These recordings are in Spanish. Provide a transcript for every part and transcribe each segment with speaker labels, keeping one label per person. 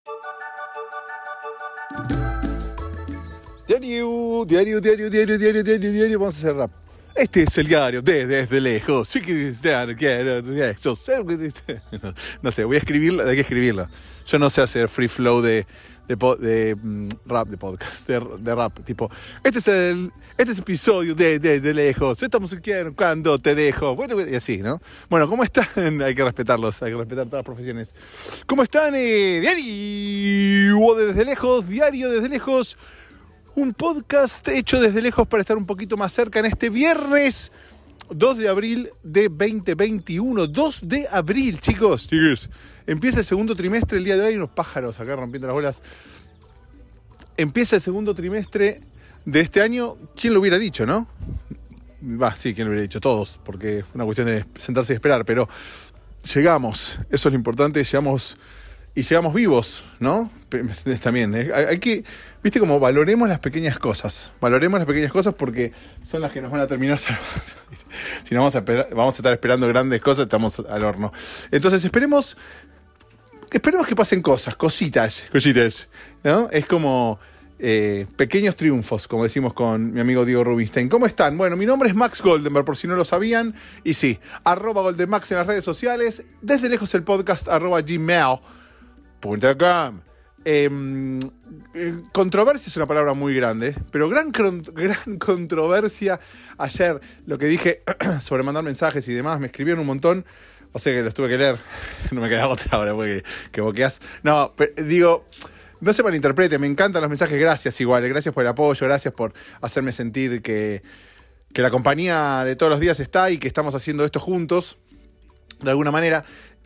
Speaker 1: Diario. Vamos a hacer rap. Este es el diario desde lejos. Sí que no sé, voy a escribirlo, hay que escribirlo. Yo no sé hacer free flow de rap, de podcast, de rap. Tipo, este es episodio desde lejos. Estamos aquí cuando te dejo. Y así, ¿no? Bueno, ¿cómo están? Hay que respetarlos, hay que respetar todas las profesiones. ¿Cómo están? Diario desde lejos. Un podcast hecho desde lejos para estar un poquito más cerca en este viernes 2 de abril de 2021. 2 de abril, chicos. Empieza el segundo trimestre el día de hoy. Hay unos pájaros acá rompiendo las bolas. Empieza el segundo trimestre de este año. ¿Quién lo hubiera dicho, no? Sí, ¿quién lo hubiera dicho? Todos, porque es una cuestión de sentarse y esperar. Pero llegamos, eso es lo importante, llegamos vivos, ¿no? También, hay que, viste, como valoremos las pequeñas cosas porque son las que nos van a terminar salvando. Si no vamos a estar esperando grandes cosas, estamos al horno. Entonces esperemos que pasen cositas, ¿no? Es como pequeños triunfos, como decimos con mi amigo Diego Rubinstein. ¿Cómo están? Bueno, mi nombre es Max Goldenberg, por si no lo sabían, y sí, @goldenmax en las redes sociales, desde lejos el podcast @gmail.com. Controversia es una palabra muy grande, pero gran controversia. Ayer lo que dije sobre mandar mensajes y demás, me escribieron un montón, o sea que los tuve que leer. No me queda otra ahora porque que boqueás. No, digo, no se malinterprete, me encantan los mensajes, gracias igual, gracias por el apoyo, gracias por hacerme sentir que la compañía de todos los días está y que estamos haciendo esto juntos, de alguna manera.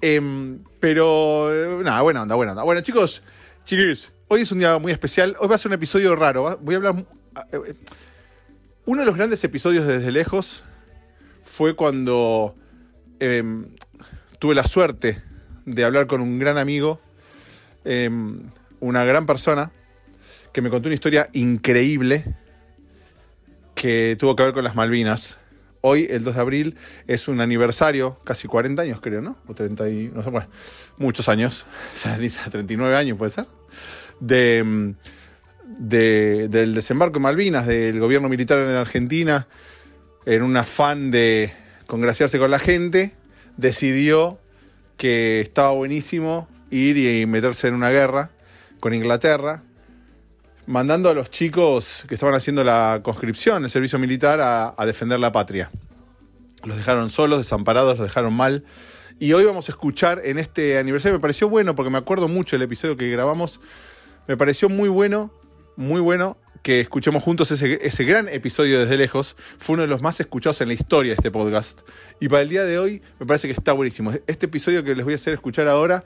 Speaker 1: Pero nada, buena onda. Bueno, chiquis, hoy es un día muy especial. Hoy va a ser un episodio raro. Voy a hablar. Uno de los grandes episodios de Desde Lejos fue cuando tuve la suerte de hablar con un gran amigo, una gran persona, que me contó una historia increíble que tuvo que ver con las Malvinas. Hoy, el 2 de abril, es un aniversario, casi 40 años creo, ¿no? O 30 y... no sé, bueno, muchos años. 39 años puede ser. Del desembarco en Malvinas, del gobierno militar en Argentina, en un afán de congraciarse con la gente, decidió que estaba buenísimo ir y meterse en una guerra con Inglaterra, mandando a los chicos que estaban haciendo la conscripción, el servicio militar, a defender la patria. Los dejaron solos, desamparados, los dejaron mal. Y hoy vamos a escuchar en este aniversario, me pareció bueno, porque me acuerdo mucho del episodio que grabamos, me pareció muy bueno que escuchemos juntos ese gran episodio desde lejos. Fue uno de los más escuchados en la historia de este podcast. Y para el día de hoy me parece que está buenísimo. Este episodio que les voy a hacer escuchar ahora,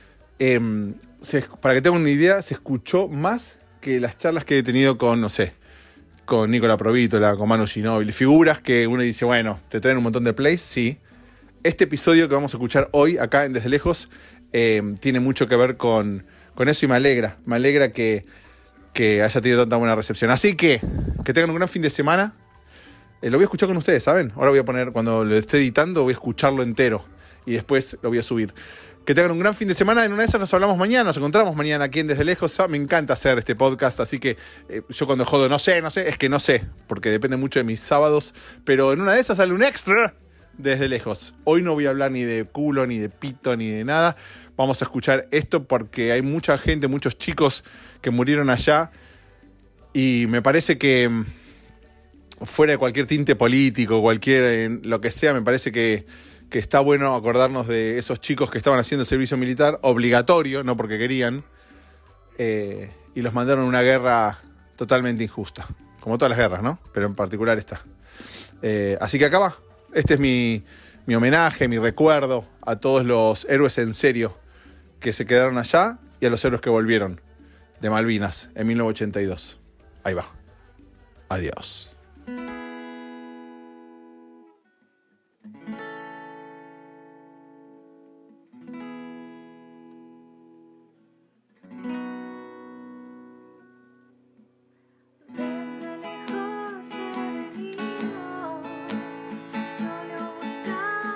Speaker 1: para que tengan una idea, se escuchó más que las charlas que he tenido con, no sé, con Nicola Provítola, con Manu Ginóbili, figuras que uno dice, bueno, te traen un montón de plays, sí. Este episodio que vamos a escuchar hoy, acá en Desde Lejos, tiene mucho que ver con eso y me alegra que haya tenido tanta buena recepción. Así que tengan un gran fin de semana. Lo voy a escuchar con ustedes, ¿saben? Ahora voy a poner, cuando lo esté editando, voy a escucharlo entero y después lo voy a subir. Que tengan un gran fin de semana. En una de esas nos hablamos mañana, nos encontramos mañana aquí en Desde Lejos. Me encanta hacer este podcast, así que yo cuando jodo no sé, es que no sé, porque depende mucho de mis sábados, pero en una de esas sale un extra Desde Lejos. Hoy no voy a hablar ni de culo, ni de pito, ni de nada. Vamos a escuchar esto porque hay mucha gente, muchos chicos que murieron allá y me parece que fuera de cualquier tinte político, lo que sea, me parece que está bueno acordarnos de esos chicos que estaban haciendo servicio militar obligatorio, no porque querían, y los mandaron a una guerra totalmente injusta, como todas las guerras, ¿no? Pero en particular esta. Así que acá va. Este es mi homenaje, mi recuerdo a todos los héroes en serio que se quedaron allá y a los héroes que volvieron de Malvinas en 1982. Ahí va. Adiós.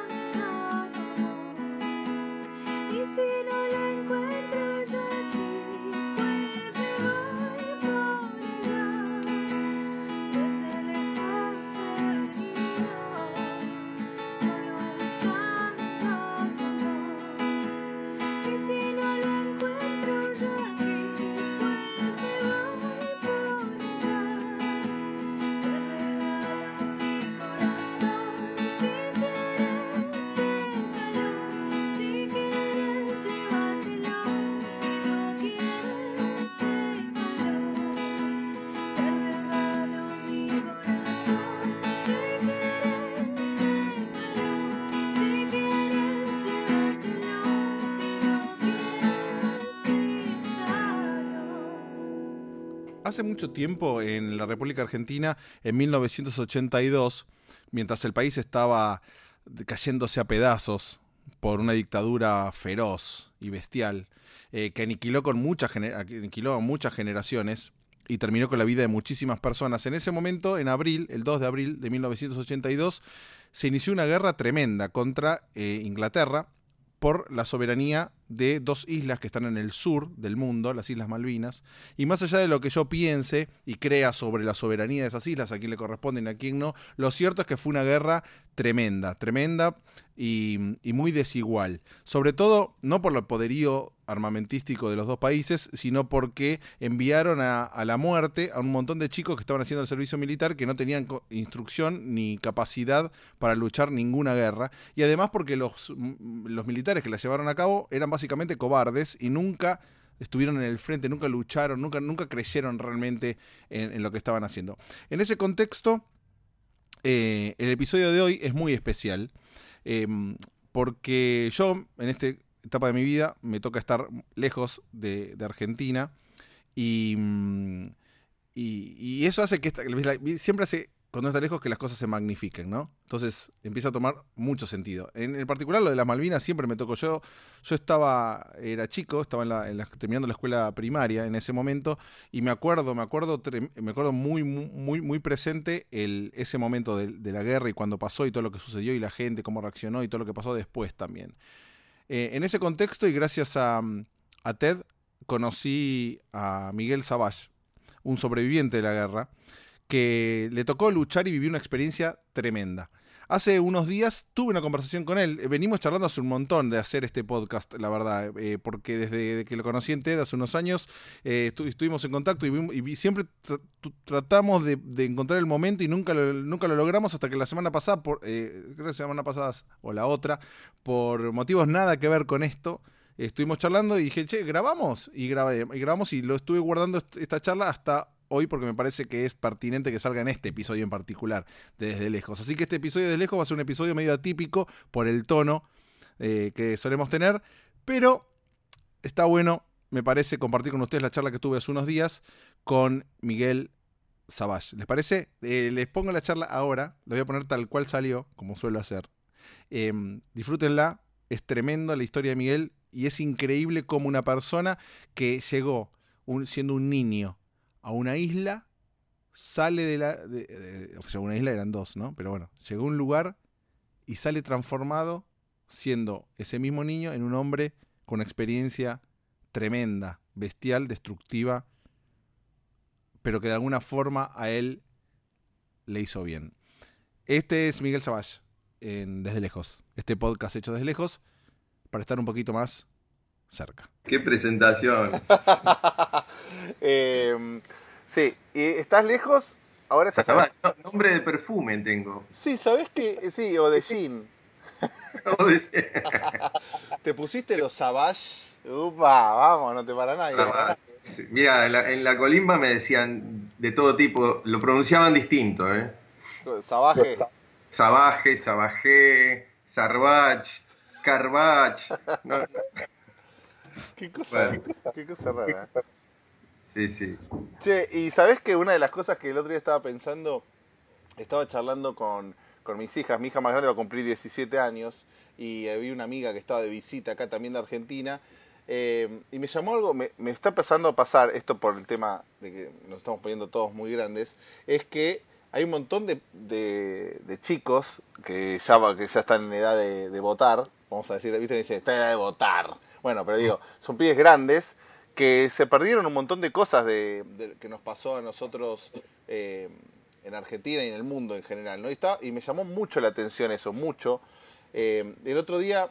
Speaker 2: Si no la encuentro yo aquí,
Speaker 1: Hace mucho tiempo en la República Argentina, en 1982, mientras el país estaba cayéndose a pedazos por una dictadura feroz y bestial, que aniquiló a muchas generaciones y terminó con la vida de muchísimas personas. En ese momento, en abril, el 2 de abril de 1982, se inició una guerra tremenda contra Inglaterra por la soberanía de dos islas que están en el sur del mundo, las Islas Malvinas. Y más allá de lo que yo piense y crea sobre la soberanía de esas islas, a quién le corresponden y a quién no, lo cierto es que fue una guerra tremenda y muy desigual. Sobre todo, no por el poderío armamentístico de los dos países, sino porque enviaron a la muerte a un montón de chicos que estaban haciendo el servicio militar, que no tenían instrucción ni capacidad para luchar ninguna guerra, y además porque los militares que la llevaron a cabo eran básicamente cobardes y nunca estuvieron en el frente, nunca lucharon, nunca creyeron realmente en lo que estaban haciendo. En ese contexto, el episodio de hoy es muy especial, porque yo, en esta etapa de mi vida, me toca estar lejos de Argentina, y eso hace que siempre hace, cuando está lejos, que las cosas se magnifiquen, ¿no? Entonces empieza a tomar mucho sentido. En particular, lo de las Malvinas siempre me tocó. Yo era chico, estaba terminando la escuela primaria en ese momento, y me acuerdo muy presente ese momento de la guerra y cuando pasó y todo lo que sucedió y la gente, cómo reaccionó y todo lo que pasó después también. En ese contexto, y gracias a TED, conocí a Miguel Savage, un sobreviviente de la guerra, que le tocó luchar y vivir una experiencia tremenda. Hace unos días tuve una conversación con él. Venimos charlando hace un montón de hacer este podcast, la verdad, porque desde que lo conocí en TED hace unos años, estuvimos en contacto y siempre tratamos de encontrar el momento y nunca lo logramos, hasta que la semana pasada, creo que la semana pasada o la otra, por motivos nada que ver con esto, estuvimos charlando y dije, che, ¿grabamos? Y grabamos, y lo estuve guardando esta charla hasta hoy, porque me parece que es pertinente que salga en este episodio en particular, de Desde Lejos. Así que este episodio de Desde Lejos va a ser un episodio medio atípico por el tono que solemos tener, pero está bueno, me parece, compartir con ustedes la charla que tuve hace unos días con Miguel Savage. ¿Les parece? Les pongo la charla ahora, la voy a poner tal cual salió, como suelo hacer. Disfrútenla, es tremendo la historia de Miguel, y es increíble cómo una persona que llegó siendo un niño a una isla, sale o sea, una isla eran dos, ¿no? Pero bueno, llegó a un lugar y sale transformado, siendo ese mismo niño en un hombre con una experiencia tremenda, bestial, destructiva, pero que de alguna forma a él le hizo bien. Este es Miguel Savage, en Desde Lejos. Este podcast hecho desde lejos para estar un poquito más cerca.
Speaker 2: ¡Qué presentación!
Speaker 1: Sí, y estás lejos, ahora estás...
Speaker 2: Nombre de perfume tengo.
Speaker 1: Sí, ¿sabés qué? Sí, o de jean. ¿Te pusiste los Savage? Upa, vamos, no te para nadie.
Speaker 2: Sí, mira, en la colimba me decían de todo tipo, lo pronunciaban distinto, ¿eh?
Speaker 1: Savage.
Speaker 2: Savage, Savage, Sarvach, Carvach. No.
Speaker 1: Qué cosa rara.
Speaker 2: Sí.
Speaker 1: Che, y ¿sabés que una de las cosas que el otro día estaba pensando, estaba charlando con mis hijas, mi hija más grande va a cumplir 17 años, y había una amiga que estaba de visita acá también de Argentina, y me llamó algo, me está empezando a pasar, esto por el tema de que nos estamos poniendo todos muy grandes, es que hay un montón de chicos que ya están en edad de votar, vamos a decir, viste, dicen, está en edad de votar. Bueno, pero digo, son pibes grandes que se perdieron un montón de cosas que nos pasó a nosotros en Argentina y en el mundo en general, ¿no? Y me llamó mucho la atención eso, mucho. El otro día,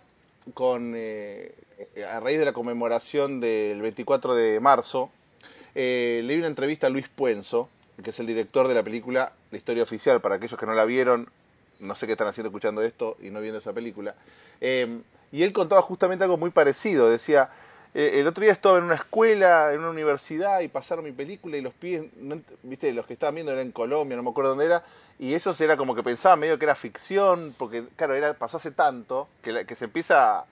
Speaker 1: a raíz de la conmemoración del 24 de marzo, leí una entrevista a Luis Puenzo, que es el director de la película La Historia Oficial. Para aquellos que no la vieron, no sé qué están haciendo escuchando esto y no viendo esa película. Y él contaba justamente algo muy parecido. Decía, el otro día estaba en una escuela, en una universidad, y pasaron mi película, y los pibes, viste, los que estaban viendo eran en Colombia, no me acuerdo dónde era, y ellos era como que pensaban medio que era ficción, porque claro, pasó hace tanto que se empieza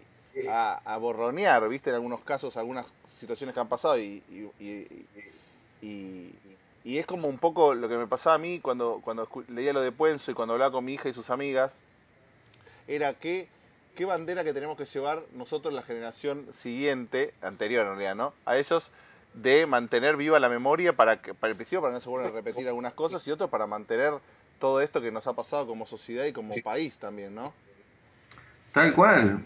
Speaker 1: a borronear, viste, en algunos casos, algunas situaciones que han pasado, y y, y es como un poco lo que me pasaba a mí cuando leía lo de Puenzo y cuando hablaba con mi hija y sus amigas, era qué bandera que tenemos que llevar nosotros, la generación siguiente, anterior en realidad, ¿no? A ellos, de mantener viva la memoria para el principio, para no se vuelvan a repetir algunas cosas, y otro para mantener todo esto que nos ha pasado como sociedad y como país también, ¿no?
Speaker 2: Tal cual.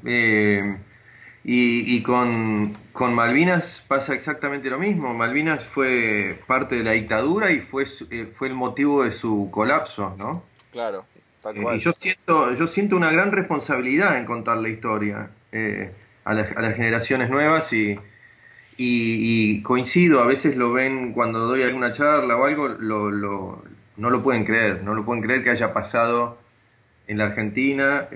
Speaker 2: Y con Malvinas pasa exactamente lo mismo. Malvinas fue parte de la dictadura y fue el motivo de su colapso, ¿no?
Speaker 1: Claro, tal
Speaker 2: Y
Speaker 1: cual.
Speaker 2: yo siento una gran responsabilidad en contar la historia a las generaciones nuevas y coincido, a veces lo ven cuando doy alguna charla o algo, no lo pueden creer, no lo pueden creer que haya pasado en la Argentina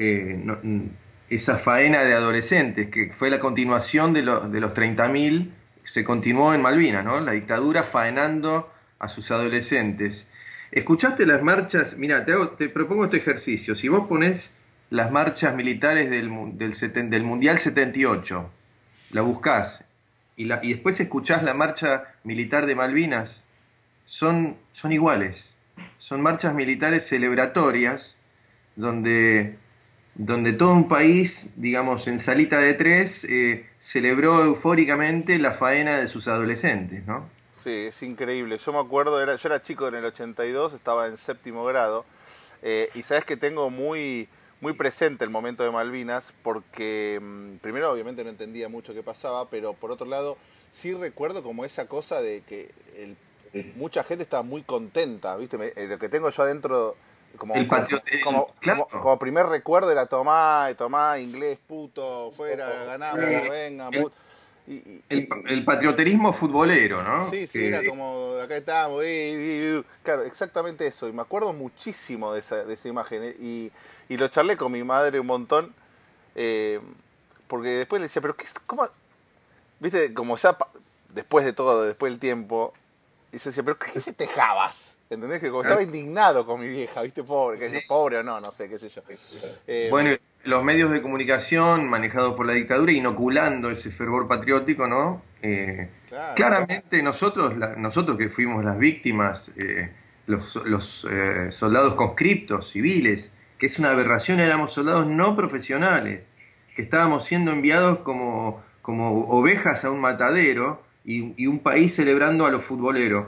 Speaker 2: esa faena de adolescentes, que fue la continuación de los 30.000, se continuó en Malvinas, ¿no? La dictadura faenando a sus adolescentes. ¿Escuchaste las marchas? Mira, te propongo este ejercicio. Si vos ponés las marchas militares del Mundial 78, la buscás y después escuchás la marcha militar de Malvinas, son iguales. Son marchas militares celebratorias donde, donde todo un país, digamos, en salita de tres, celebró eufóricamente la faena de sus adolescentes, ¿no?
Speaker 1: Sí, es increíble. Yo me acuerdo, yo era chico en el 82, estaba en séptimo grado, y sabes que tengo muy presente el momento de Malvinas, porque primero obviamente no entendía mucho qué pasaba, pero por otro lado sí recuerdo como esa cosa de que mucha gente estaba muy contenta, ¿viste? Lo que tengo yo adentro
Speaker 2: El patriotismo, claro.
Speaker 1: como primer recuerdo era tomá, tomá, inglés, puto, fuera, ganamos, vengan,
Speaker 2: El,
Speaker 1: puto. Y,
Speaker 2: el patrioterismo futbolero, ¿no?
Speaker 1: sí, sí, era como, acá estamos, claro, exactamente eso. Y me acuerdo muchísimo de esa imagen. Y lo charlé con mi madre un montón, eh, porque después le decía, pero ¿cómo? Viste, como ya después de todo, después del tiempo, y yo decía, pero ¿qué festejabas? ¿Entendés? Que como estaba indignado con mi vieja, ¿viste? Pobre, que
Speaker 2: Sí.
Speaker 1: yo, pobre o no, no sé, qué sé yo.
Speaker 2: Bueno,
Speaker 1: Eh,
Speaker 2: los medios de comunicación manejados por la dictadura inoculando ese fervor patriótico, ¿no?
Speaker 1: claro,
Speaker 2: Claramente nosotros que fuimos las víctimas, los soldados conscriptos, civiles, que es una aberración, éramos soldados no profesionales, que estábamos siendo enviados como ovejas a un matadero y un país celebrando a los futboleros.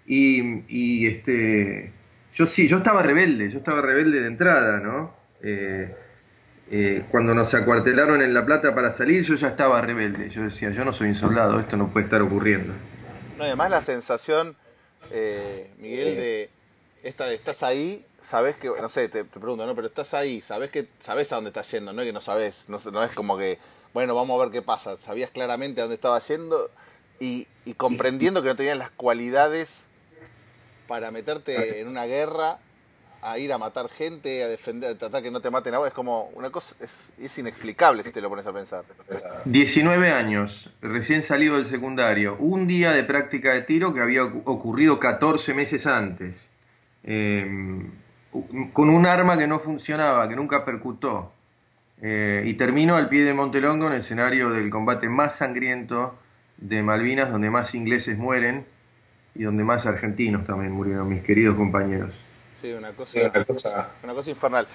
Speaker 2: Yo yo estaba rebelde de entrada, ¿no? Cuando nos acuartelaron en La Plata para salir, yo ya estaba rebelde. Yo decía, yo no soy un soldado, esto no puede estar ocurriendo.
Speaker 1: no, además la sensación, Miguel, de esta de estás ahí, sabes que, no sé, te pregunto, ¿no? Pero estás ahí, sabes a dónde estás yendo, no es que no sabes, no, no es como que, bueno, vamos a ver qué pasa. Sabías claramente a dónde estabas yendo y comprendiendo que no tenías las cualidades para meterte en una guerra, a ir a matar gente, a defender, a tratar que no te maten a vos, es como una cosa, es inexplicable si te lo pones a pensar.
Speaker 2: 19 años, recién salido del secundario, un día de práctica de tiro que había ocurrido 14 meses antes, eh, con un arma que no funcionaba, que nunca percutó, y terminó al pie de Montelongo en el escenario del combate más sangriento de Malvinas, donde más ingleses mueren y donde más argentinos también murieron, mis queridos compañeros.
Speaker 1: Sí, una cosa infernal.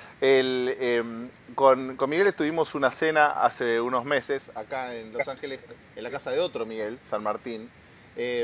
Speaker 1: Con Miguel estuvimos una cena hace unos meses acá en Los Ángeles, en la casa de otro Miguel, San Martín. Eh,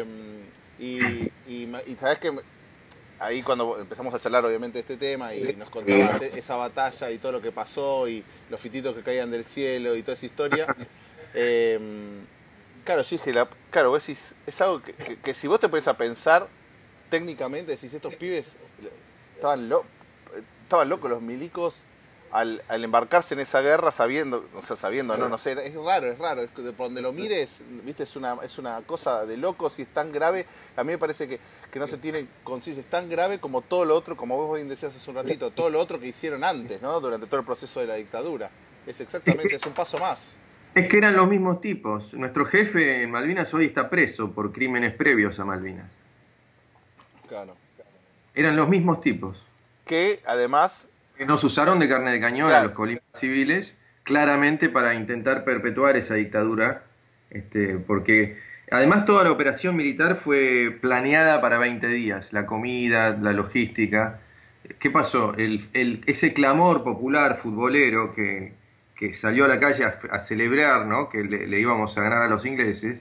Speaker 1: y sabes que ahí cuando empezamos a charlar obviamente de este tema y nos contabas esa batalla y todo lo que pasó y los fititos que caían del cielo y toda esa historia. eh, claro, yo dije, claro, vos decís, es algo que si vos te pones a pensar técnicamente, decís, estos pibes estaban, estaban locos los milicos al embarcarse en esa guerra sabiendo, o sea, sabiendo, no sé, es raro, es que de por donde lo mires, viste, es una cosa de locos y es tan grave, a mí me parece que no se tiene conciencia, es tan grave como todo lo otro, como vos bien decías hace un ratito, todo lo otro que hicieron antes, ¿no? Durante todo el proceso de la dictadura. Es exactamente, es un paso más.
Speaker 2: Es que eran los mismos tipos. Nuestro jefe en Malvinas hoy está preso por crímenes previos a Malvinas.
Speaker 1: Claro.
Speaker 2: Eran los mismos tipos.
Speaker 1: Que además,
Speaker 2: Que nos usaron de carne de cañón a
Speaker 1: claro,
Speaker 2: los colimas civiles, claramente para intentar perpetuar esa dictadura, porque Además, toda la operación militar fue planeada para 20 días, la comida, la logística. ¿Qué pasó? Ese clamor popular futbolero que salió a la calle a celebrar, ¿no? Que le íbamos a ganar a los ingleses,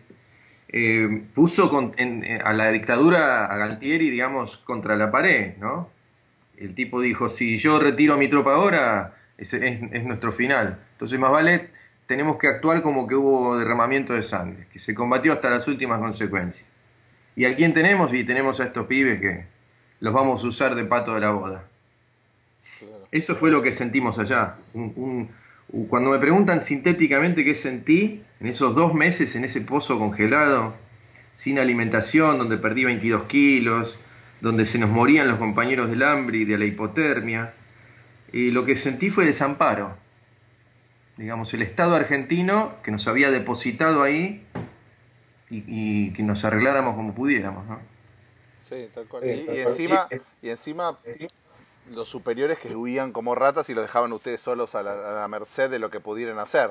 Speaker 2: puso a la dictadura, a Galtieri, digamos, contra la pared, ¿no? El tipo dijo, si yo retiro a mi tropa ahora, es nuestro final. Entonces, más vale, tenemos que actuar como que hubo derramamiento de sangre, que se combatió hasta las últimas consecuencias. ¿Y a quién tenemos? Y tenemos a estos pibes que los vamos a usar de pato de la boda.
Speaker 1: Claro.
Speaker 2: Eso fue lo que sentimos allá. Cuando me preguntan sintéticamente qué sentí en esos 2 meses en ese pozo congelado, sin alimentación, donde perdí 22 kilos, donde se nos morían los compañeros del hambre y de la hipotermia, lo que sentí fue desamparo. Digamos, el Estado argentino que nos había depositado ahí y que nos arregláramos como pudiéramos, ¿no?
Speaker 1: Sí, tal cual. Y encima los superiores que huían como ratas y los dejaban ustedes solos a la merced de lo que pudieran hacer.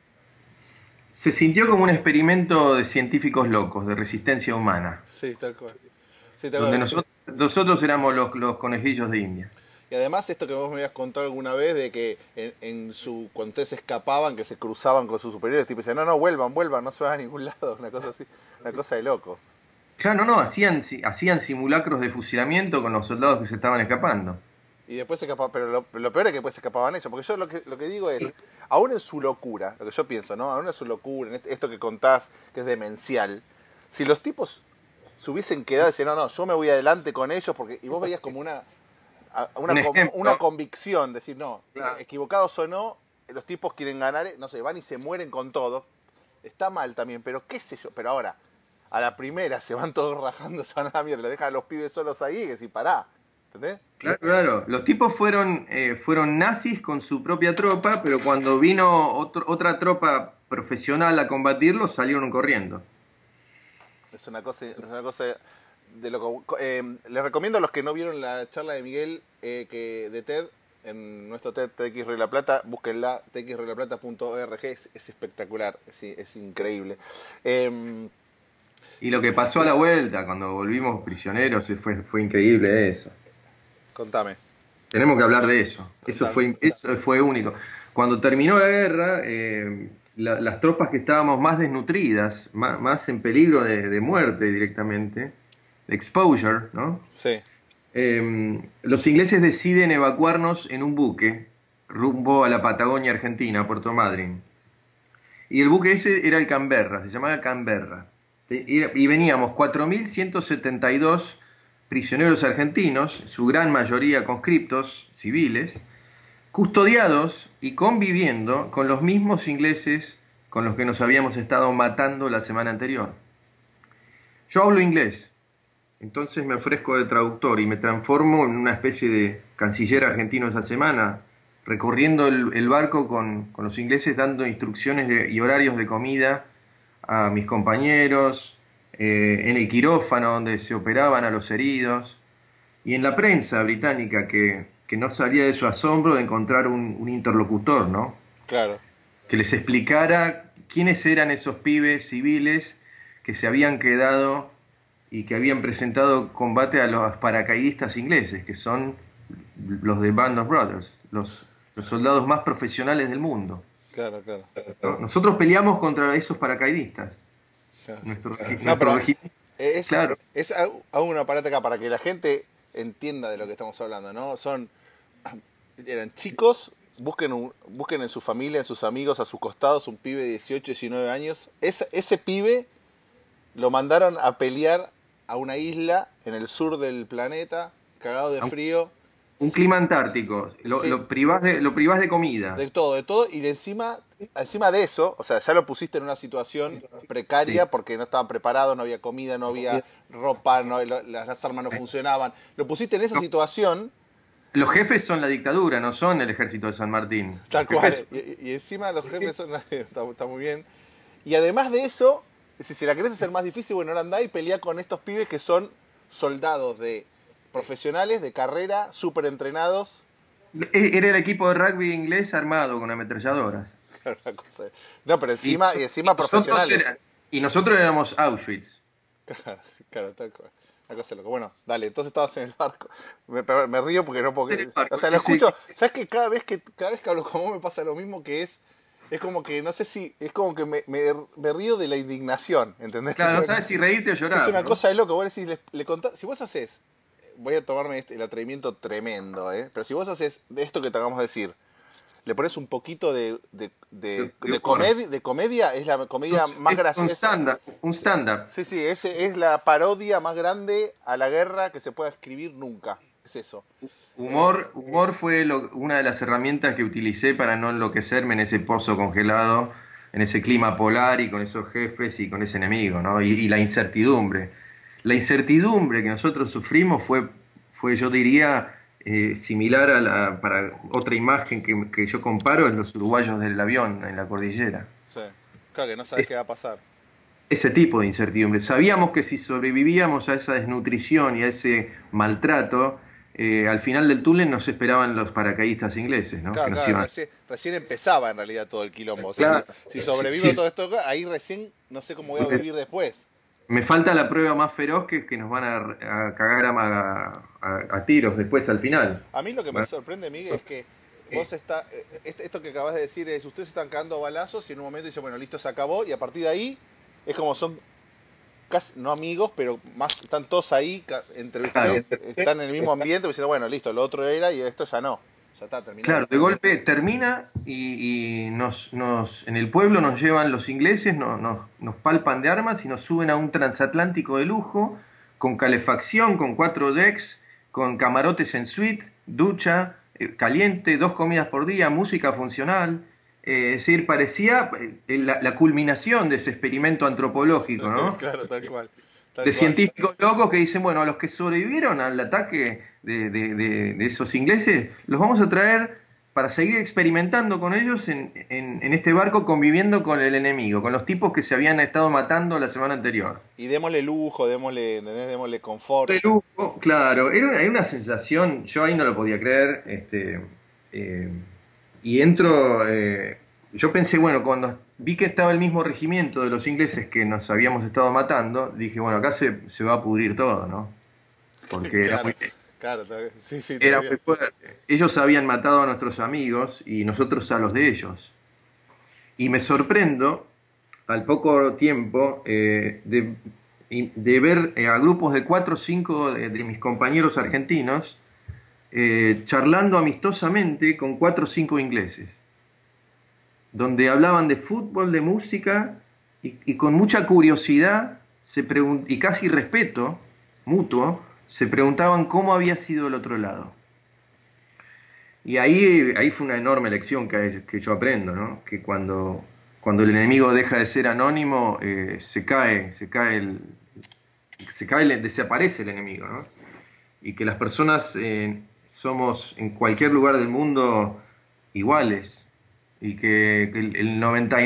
Speaker 2: Se sintió como un experimento de científicos locos, de resistencia humana,
Speaker 1: Sí, tal cual. Sí, tal
Speaker 2: donde
Speaker 1: cual.
Speaker 2: nosotros éramos los conejillos de India.
Speaker 1: Y además esto que vos me habías contado alguna vez de que cuando ustedes se escapaban, que se cruzaban con sus superiores, tipo decían, no, no, vuelvan, vuelvan, no se van a ningún lado, una cosa así, una cosa de locos.
Speaker 2: Claro, no, hacían simulacros de fusilamiento con los soldados que se estaban escapando.
Speaker 1: Y después se escapaban, pero lo peor es que después se escapaban ellos, porque yo lo que digo es, aún en su locura, lo que yo pienso, ¿no? Aún en su locura, en esto que contás, que es demencial, si los tipos se hubiesen quedado y decían, no, no, yo me voy adelante con ellos, porque y vos veías como
Speaker 2: Un
Speaker 1: una
Speaker 2: ejemplo,
Speaker 1: convicción, decir, no,
Speaker 2: claro.
Speaker 1: equivocados o no, los tipos quieren ganar, no sé, van y se mueren con todo. Está mal también, pero qué sé yo, pero ahora, a la primera se van todos rajando, se van a la mierda, le dejan a los pibes solos ahí y decir, pará, ¿entendés?
Speaker 2: Claro, claro. Los tipos fueron nazis con su propia tropa, pero cuando vino otra tropa profesional a combatirlos, salieron corriendo.
Speaker 1: Es una cosa de loco. Les recomiendo a los que no vieron la charla de Miguel de TED, en nuestro TED TX Río de la Plata, búsquenla, txriolaplata.org, es espectacular, es increíble. Eh,
Speaker 2: Y lo que pasó a la vuelta, cuando volvimos prisioneros, fue increíble eso.
Speaker 1: contame,
Speaker 2: Tenemos que hablar de eso.
Speaker 1: contame.
Speaker 2: Eso fue único. Cuando terminó la guerra, las tropas que estábamos más desnutridas, más en peligro de muerte directamente, de exposure, ¿no?
Speaker 1: Sí,
Speaker 2: Los ingleses deciden evacuarnos en un buque rumbo a la Patagonia Argentina, Puerto Madryn. Y el buque ese era el Canberra, se llamaba Canberra. Y veníamos 4.172 prisioneros argentinos, su gran mayoría conscriptos, civiles, custodiados y conviviendo con los mismos ingleses con los que nos habíamos estado matando la semana anterior. Yo hablo inglés, entonces me ofrezco de traductor y me transformo en una especie de canciller argentino esa semana, recorriendo el barco con los ingleses, dando instrucciones y horarios de comida a mis compañeros, en el quirófano donde se operaban a los heridos, y en la prensa británica que no salía de su asombro de encontrar un interlocutor, ¿no?
Speaker 1: claro.
Speaker 2: Que les explicara quiénes eran esos pibes civiles que se habían quedado y que habían presentado combate a los paracaidistas ingleses, que son los de Band of Brothers, los soldados más profesionales del mundo.
Speaker 1: Claro, claro,
Speaker 2: ¿No? Nosotros peleamos contra esos paracaidistas.
Speaker 1: claro, sí. No,
Speaker 2: Nuestro
Speaker 1: pero
Speaker 2: regimiento,
Speaker 1: es,
Speaker 2: claro.
Speaker 1: hago un aparato acá para que la gente entienda de lo que estamos hablando, ¿no? Eran chicos, busquen en su familia, en sus amigos, a sus costados, un pibe de 18, 19 años. Ese pibe lo mandaron a pelear a una isla en el sur del planeta, cagado de frío,
Speaker 2: Un clima antártico,
Speaker 1: sí,
Speaker 2: lo privás de comida.
Speaker 1: de todo, y encima de eso, o sea, ya lo pusiste en una situación
Speaker 2: Sí.
Speaker 1: precaria porque no estaban preparados, no había comida, no había ropa, las armas no funcionaban. Lo pusiste en esa situación,
Speaker 2: Los jefes son la dictadura, no son el ejército de San Martín. Los
Speaker 1: tal
Speaker 2: jefes
Speaker 1: cual, y encima los jefes son, está muy bien. Y además de eso, si la querés hacer más difícil, bueno, ahora andá y peleá con estos pibes que son soldados de profesionales, de carrera, súper entrenados.
Speaker 2: era el equipo de rugby inglés armado con ametralladoras.
Speaker 1: Una cosa. No, pero
Speaker 2: Y,
Speaker 1: encima
Speaker 2: y nosotros
Speaker 1: profesionales.
Speaker 2: Y nosotros éramos Auschwitz.
Speaker 1: Claro, claro, tal cual. Una cosa loca. Bueno, dale, entonces estabas en el barco. Me río porque no puedo.
Speaker 2: En el
Speaker 1: O
Speaker 2: barco,
Speaker 1: sea, lo
Speaker 2: sí, sí.
Speaker 1: escucho. ¿Sabes que cada vez que hablo con vos me pasa lo mismo que es como que, no sé si, es como que me río de la indignación, ¿entendés?
Speaker 2: Claro, no sabes si reírte o
Speaker 1: Es
Speaker 2: llorar,
Speaker 1: una
Speaker 2: ¿no?
Speaker 1: cosa de loco. Vos decís, le contás, si vos haces, voy a tomarme el atrevimiento tremendo, ¿eh? Pero si vos haces de esto que te acabamos de decir, le pones un poquito
Speaker 2: De humor.
Speaker 1: de comedia, es la comedia más
Speaker 2: Es un
Speaker 1: graciosa.
Speaker 2: stand-up, un stand-up.
Speaker 1: Sí, sí, ese es la parodia más grande a la guerra que se pueda escribir nunca. Es eso.
Speaker 2: Humor fue una de las herramientas que utilicé para no enloquecerme en ese pozo congelado, en ese clima polar y con esos jefes y con ese enemigo, ¿no? Y la incertidumbre. La incertidumbre que nosotros sufrimos fue yo diría, similar para otra imagen que yo comparo en los uruguayos del avión en la cordillera.
Speaker 1: Sí. Claro que no sabes qué va a pasar.
Speaker 2: Ese tipo de incertidumbre. Sabíamos que si sobrevivíamos a esa desnutrición y a ese maltrato, al final del túnel nos esperaban los paracaidistas ingleses, ¿no? Que
Speaker 1: Claro,
Speaker 2: nos
Speaker 1: claro,
Speaker 2: iban.
Speaker 1: recién empezaba en realidad todo el quilombo. O sea, si,
Speaker 2: Claro,
Speaker 1: si
Speaker 2: sí,
Speaker 1: sobrevivo a
Speaker 2: sí,
Speaker 1: todo esto, ahí recién no sé cómo voy a vivir después.
Speaker 2: me falta la prueba más feroz que nos van a cagar a tiros después al final.
Speaker 1: A mí lo que me
Speaker 2: Bueno,
Speaker 1: sorprende, Miguel, es que esto que acabas de decir es, ustedes están cagando a balazos y en un momento dicen, bueno, listo, se acabó, y a partir de ahí es como son casi, no amigos, pero más, están todos ahí entre
Speaker 2: claro,
Speaker 1: ustedes, están en el mismo ambiente, diciendo, bueno, listo, lo otro era y esto ya no, ya está, terminó.
Speaker 2: claro, de golpe termina y en el pueblo nos llevan los ingleses, nos palpan de armas y nos suben a un transatlántico de lujo, con calefacción, con 4 decks, con camarotes en suite, ducha, caliente, 2 comidas por día, música funcional. Es decir, parecía la culminación de ese experimento antropológico, ¿no?
Speaker 1: Claro, tal cual, tal
Speaker 2: De
Speaker 1: cual.
Speaker 2: científicos locos que dicen, bueno, a los que sobrevivieron al ataque de esos ingleses, los vamos a traer para seguir experimentando con ellos en este barco, conviviendo con el enemigo, con los tipos que se habían estado matando la semana anterior.
Speaker 1: Y démosle lujo, démosle, ¿entendés? Démosle confort.
Speaker 2: De lujo, claro, era una sensación, yo ahí no lo podía creer, eh, y entro, yo pensé, bueno, cuando vi que estaba el mismo regimiento de los ingleses que nos habíamos estado matando, dije, bueno, acá se va a pudrir todo, ¿no? Porque
Speaker 1: Claro, claro, sí, sí,
Speaker 2: era
Speaker 1: todavía.
Speaker 2: muy fuerte. Ellos habían matado a nuestros amigos y nosotros a los de ellos. Y me sorprendo, al poco tiempo, de ver a grupos de 4 o 5 de mis compañeros argentinos charlando amistosamente con 4 o 5 ingleses, donde hablaban de fútbol, de música, y con mucha curiosidad y casi respeto mutuo, se preguntaban cómo había sido el otro lado. Y ahí fue una enorme lección que yo aprendo, ¿no? Que cuando el enemigo deja de ser anónimo, desaparece el enemigo, ¿no? Y que las personas somos en cualquier lugar del mundo iguales, y que el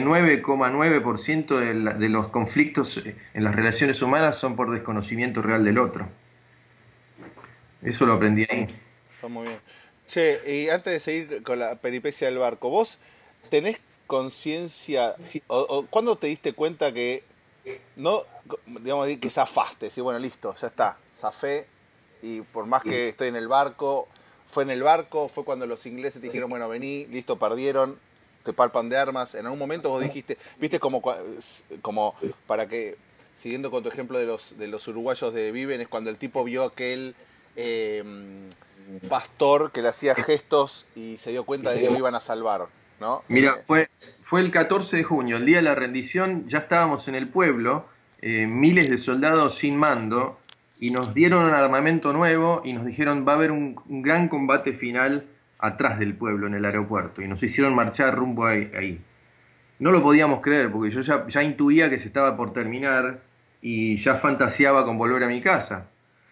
Speaker 2: 99,9% de los conflictos en las relaciones humanas son por desconocimiento real del otro. Eso
Speaker 1: Está,
Speaker 2: lo aprendí ahí.
Speaker 1: está muy bien. Che, y antes de seguir con la peripecia del barco, ¿vos tenés conciencia o cuándo te diste cuenta que no, digamos, que zafaste? Sí, bueno, listo, ya está, zafé y por más que estoy en el barco, fue en el barco, fue cuando los ingleses te dijeron, bueno, vení, listo, perdieron, te palpan de armas. En algún momento vos dijiste, viste como para que, siguiendo con tu ejemplo de los uruguayos de Viven, es cuando el tipo vio aquel eh, pastor que le hacía gestos y se dio cuenta de que lo iban a salvar, ¿no?
Speaker 2: Mira, fue el 14 de junio, el día de la rendición, ya estábamos en el pueblo, miles de soldados sin mando, y nos dieron un armamento nuevo y nos dijeron va a haber un gran combate final atrás del pueblo, en el aeropuerto, y nos hicieron marchar rumbo ahí. No lo podíamos creer, porque yo ya intuía que se estaba por terminar y ya fantaseaba con volver a mi casa.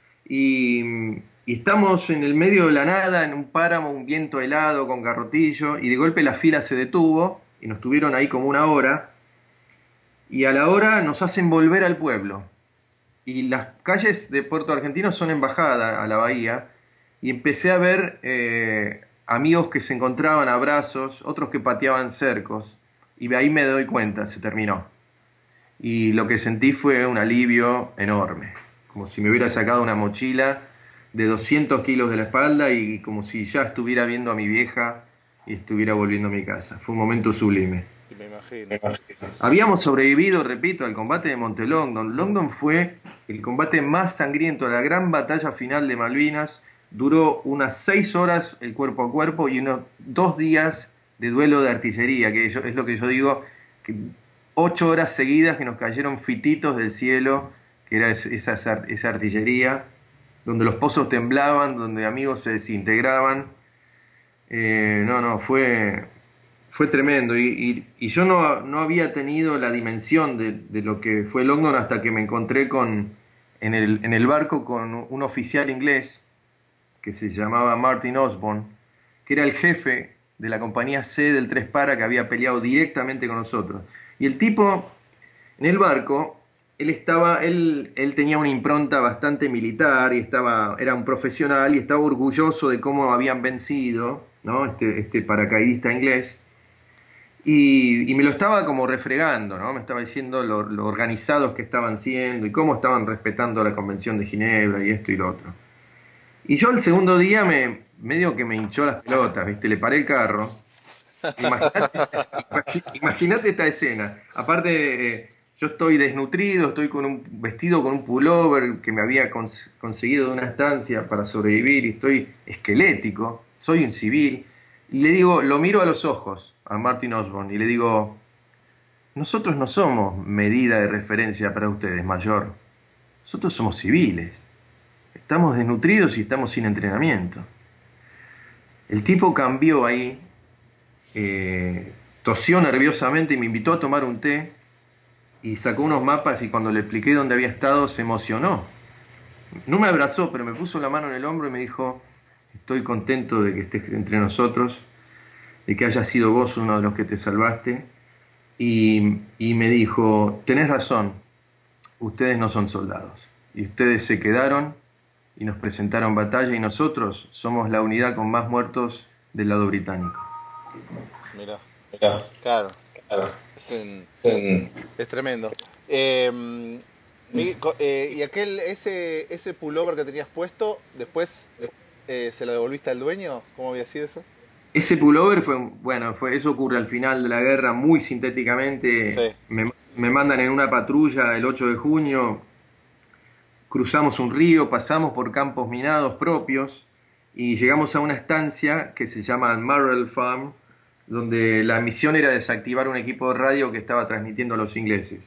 Speaker 2: Y estamos en el medio de la nada, en un páramo, un viento helado con garrotillo, y de golpe la fila se detuvo y nos tuvieron ahí como una hora, y a la hora nos hacen volver al pueblo. Y las calles de Puerto Argentino son en bajada a la bahía, y empecé a ver amigos que se encontraban a brazos, otros que pateaban cercos, y ahí me doy cuenta, se terminó. y lo que sentí fue un alivio enorme, como si me hubiera sacado una mochila de 200 kilos de la espalda y como si ya estuviera viendo a mi vieja y estuviera volviendo a mi casa. Fue un momento sublime.
Speaker 1: Y me imagino.
Speaker 2: Habíamos sobrevivido, repito, al combate de Monte Longdon. Longdon fue el combate más sangriento, la gran batalla final de Malvinas. Duró unas 6 horas el cuerpo a cuerpo y unos 2 días de duelo de artillería, que es lo que yo digo, que 8 horas seguidas que nos cayeron fititos del cielo, que era esa artillería, donde los pozos temblaban, donde amigos se desintegraban. Fue tremendo. Y yo no había tenido la dimensión de lo que fue Longdon hasta que me encontré en el barco con un oficial inglés que se llamaba Martin Osborne, que era el jefe de la compañía C del Tres Para, que había peleado directamente con nosotros. Y el tipo, en el barco, él tenía una impronta bastante militar y era un profesional y estaba orgulloso de cómo habían vencido, ¿no? Este paracaidista inglés. Y me lo estaba como refregando, ¿no? Me estaba diciendo lo organizados que estaban siendo y cómo estaban respetando la Convención de Ginebra y esto y lo otro. Y yo el segundo día medio que me hinchó las pelotas, ¿viste? Le paré el carro. Imagínate esta escena. Aparte, yo estoy desnutrido, estoy vestido con un pullover que me había conseguido de una estancia para sobrevivir y estoy esquelético, soy un civil. Y le digo, lo miro a los ojos a Martin Osborne y le digo, nosotros no somos medida de referencia para ustedes, mayor. Nosotros somos civiles. Estamos desnutridos y estamos sin entrenamiento. El tipo cambió ahí, tosió nerviosamente y me invitó a tomar un té y sacó unos mapas y cuando le expliqué dónde había estado se emocionó. No me abrazó, pero me puso la mano en el hombro y me dijo, estoy contento de que estés entre nosotros, de que hayas sido vos uno de los que te salvaste. Y me dijo, tenés razón, ustedes no son soldados. Y ustedes se quedaron y nos presentaron batalla y nosotros somos la unidad con más muertos del lado británico.
Speaker 1: Mira,
Speaker 2: Mirá,
Speaker 1: claro,
Speaker 2: claro.
Speaker 1: es tremendo. Y ese pullover que tenías puesto, después se lo devolviste al dueño, ¿cómo había sido eso?
Speaker 2: Ese pullover eso ocurre al final de la guerra muy sintéticamente.
Speaker 1: Sí.
Speaker 2: Me mandan en una patrulla el 8 de junio, cruzamos un río, pasamos por campos minados propios y llegamos a una estancia que se llama Marrell Farm, donde la misión era desactivar un equipo de radio que estaba transmitiendo a los ingleses.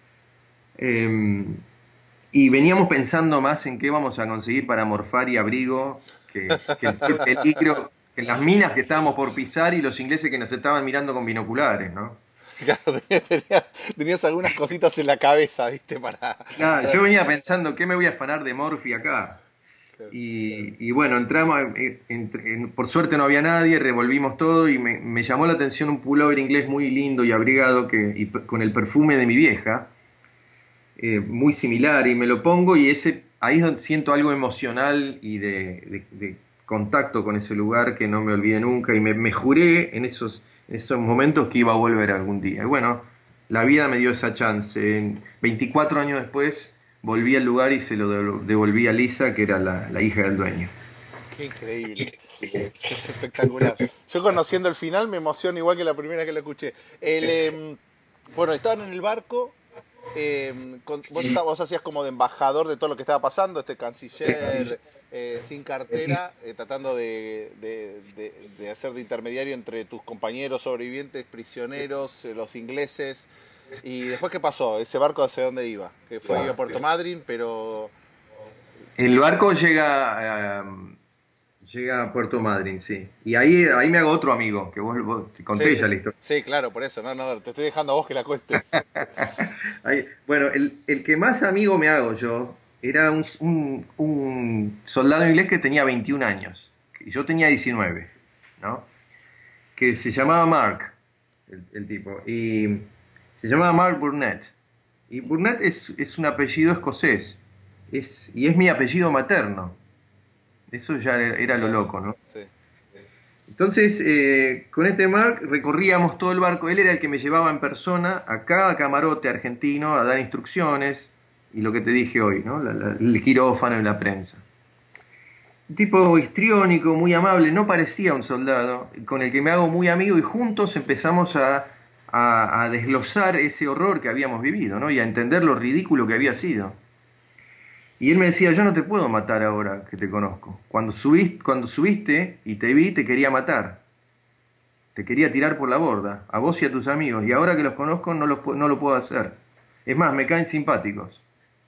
Speaker 2: Y veníamos pensando más en qué vamos a conseguir para morfar y abrigo que el peligro, que las minas que estábamos por pisar y los ingleses que nos estaban mirando con binoculares, ¿no?
Speaker 1: Claro, tenías algunas cositas en la cabeza, ¿viste?
Speaker 2: Nada, yo venía pensando, ¿qué me voy a afanar de morfi acá? Y bueno, entramos, por suerte no había nadie, revolvimos todo y me llamó la atención un pullover inglés muy lindo y abrigado con el perfume de mi vieja, muy similar, y me lo pongo y ahí es donde siento algo emocional y de contacto con ese lugar que no me olvidé nunca y me juré en esos momentos que iba a volver algún día. Y bueno, la vida me dio esa chance. 24 años después volví al lugar y se lo devolví a Lisa, que era la hija del dueño.
Speaker 1: Qué increíble. Es espectacular. Yo conociendo el final me emociona igual que la primera que lo escuché. Bueno, estaban en el barco. Vos hacías como de embajador de todo lo que estaba pasando, este canciller sin cartera, tratando de hacer de intermediario entre tus compañeros sobrevivientes, prisioneros, los ingleses. ¿Y después qué pasó? ¿Ese barco hacia dónde iba? Que iba a Puerto Madryn, pero...
Speaker 2: El barco llega a Puerto Madryn, sí. Y ahí me hago otro amigo, que vos te conté
Speaker 1: Sí,
Speaker 2: ya
Speaker 1: sí,
Speaker 2: la historia.
Speaker 1: sí, claro, por eso. No, te estoy dejando a vos que la cuentes.
Speaker 2: Bueno, el que más amigo me hago yo era un soldado inglés que tenía 21 años. Y yo tenía 19, ¿no? Que se llamaba Mark, el tipo. Y se llamaba Mark Burnett. Y Burnett es un apellido escocés. Y es mi apellido materno. Eso ya era lo
Speaker 1: Sí,
Speaker 2: loco, ¿no?
Speaker 1: sí.
Speaker 2: Entonces, con este Mark recorríamos todo el barco. Él era el que me llevaba en persona a cada camarote argentino a dar instrucciones y lo que te dije hoy, ¿no? El quirófano y la prensa. Un tipo histriónico, muy amable, no parecía un soldado, con el que me hago muy amigo y juntos empezamos a desglosar ese horror que habíamos vivido, ¿no? Y a entender lo ridículo que había sido. Y él me decía, yo no te puedo matar ahora que te conozco. Cuando subiste y te vi, te quería matar. Te quería tirar por la borda, a vos y a tus amigos. Y ahora que los conozco, no lo puedo hacer. Es más, me caen simpáticos.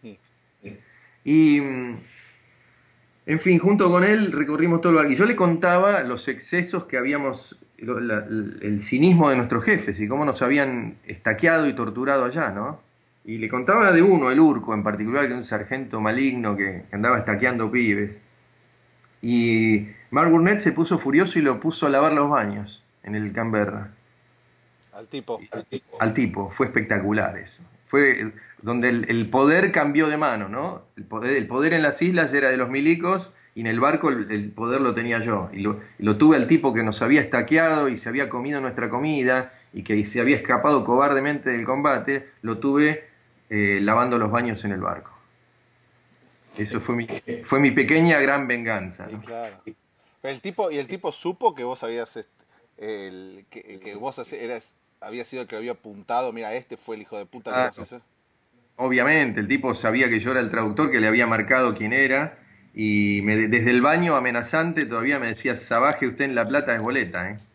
Speaker 2: Y, en fin, junto con él recorrimos todo el barco. Y yo le contaba los excesos que habíamos, el cinismo de nuestros jefes y cómo nos habían estaqueado y torturado allá, ¿no? Y le contaba de uno, el Urco en particular, que era un sargento maligno que andaba estaqueando pibes. Y Mark Burnett se puso furioso y lo puso a lavar los baños en el Canberra.
Speaker 3: Al tipo.
Speaker 2: Al tipo, fue espectacular eso. Fue donde el poder cambió de mano, ¿no? El poder en las islas era de los milicos y en el barco el poder lo tenía yo. Y lo tuve al tipo que nos había estaqueado y se había comido nuestra comida y que se había escapado cobardemente del combate, lo tuve lavando los baños en el barco. Eso fue mi pequeña gran venganza,
Speaker 3: Y
Speaker 2: ¿no?
Speaker 3: claro. Pero el tipo supo que vos habías que vos había sido el que lo había apuntado, mira, este fue el hijo de puta que lo
Speaker 2: Claro.
Speaker 3: hace.
Speaker 2: Obviamente, el tipo sabía que yo era el traductor, que le había marcado quién era, y desde el baño amenazante todavía me decía, Sabaje usted en La Plata es boleta, ¿eh?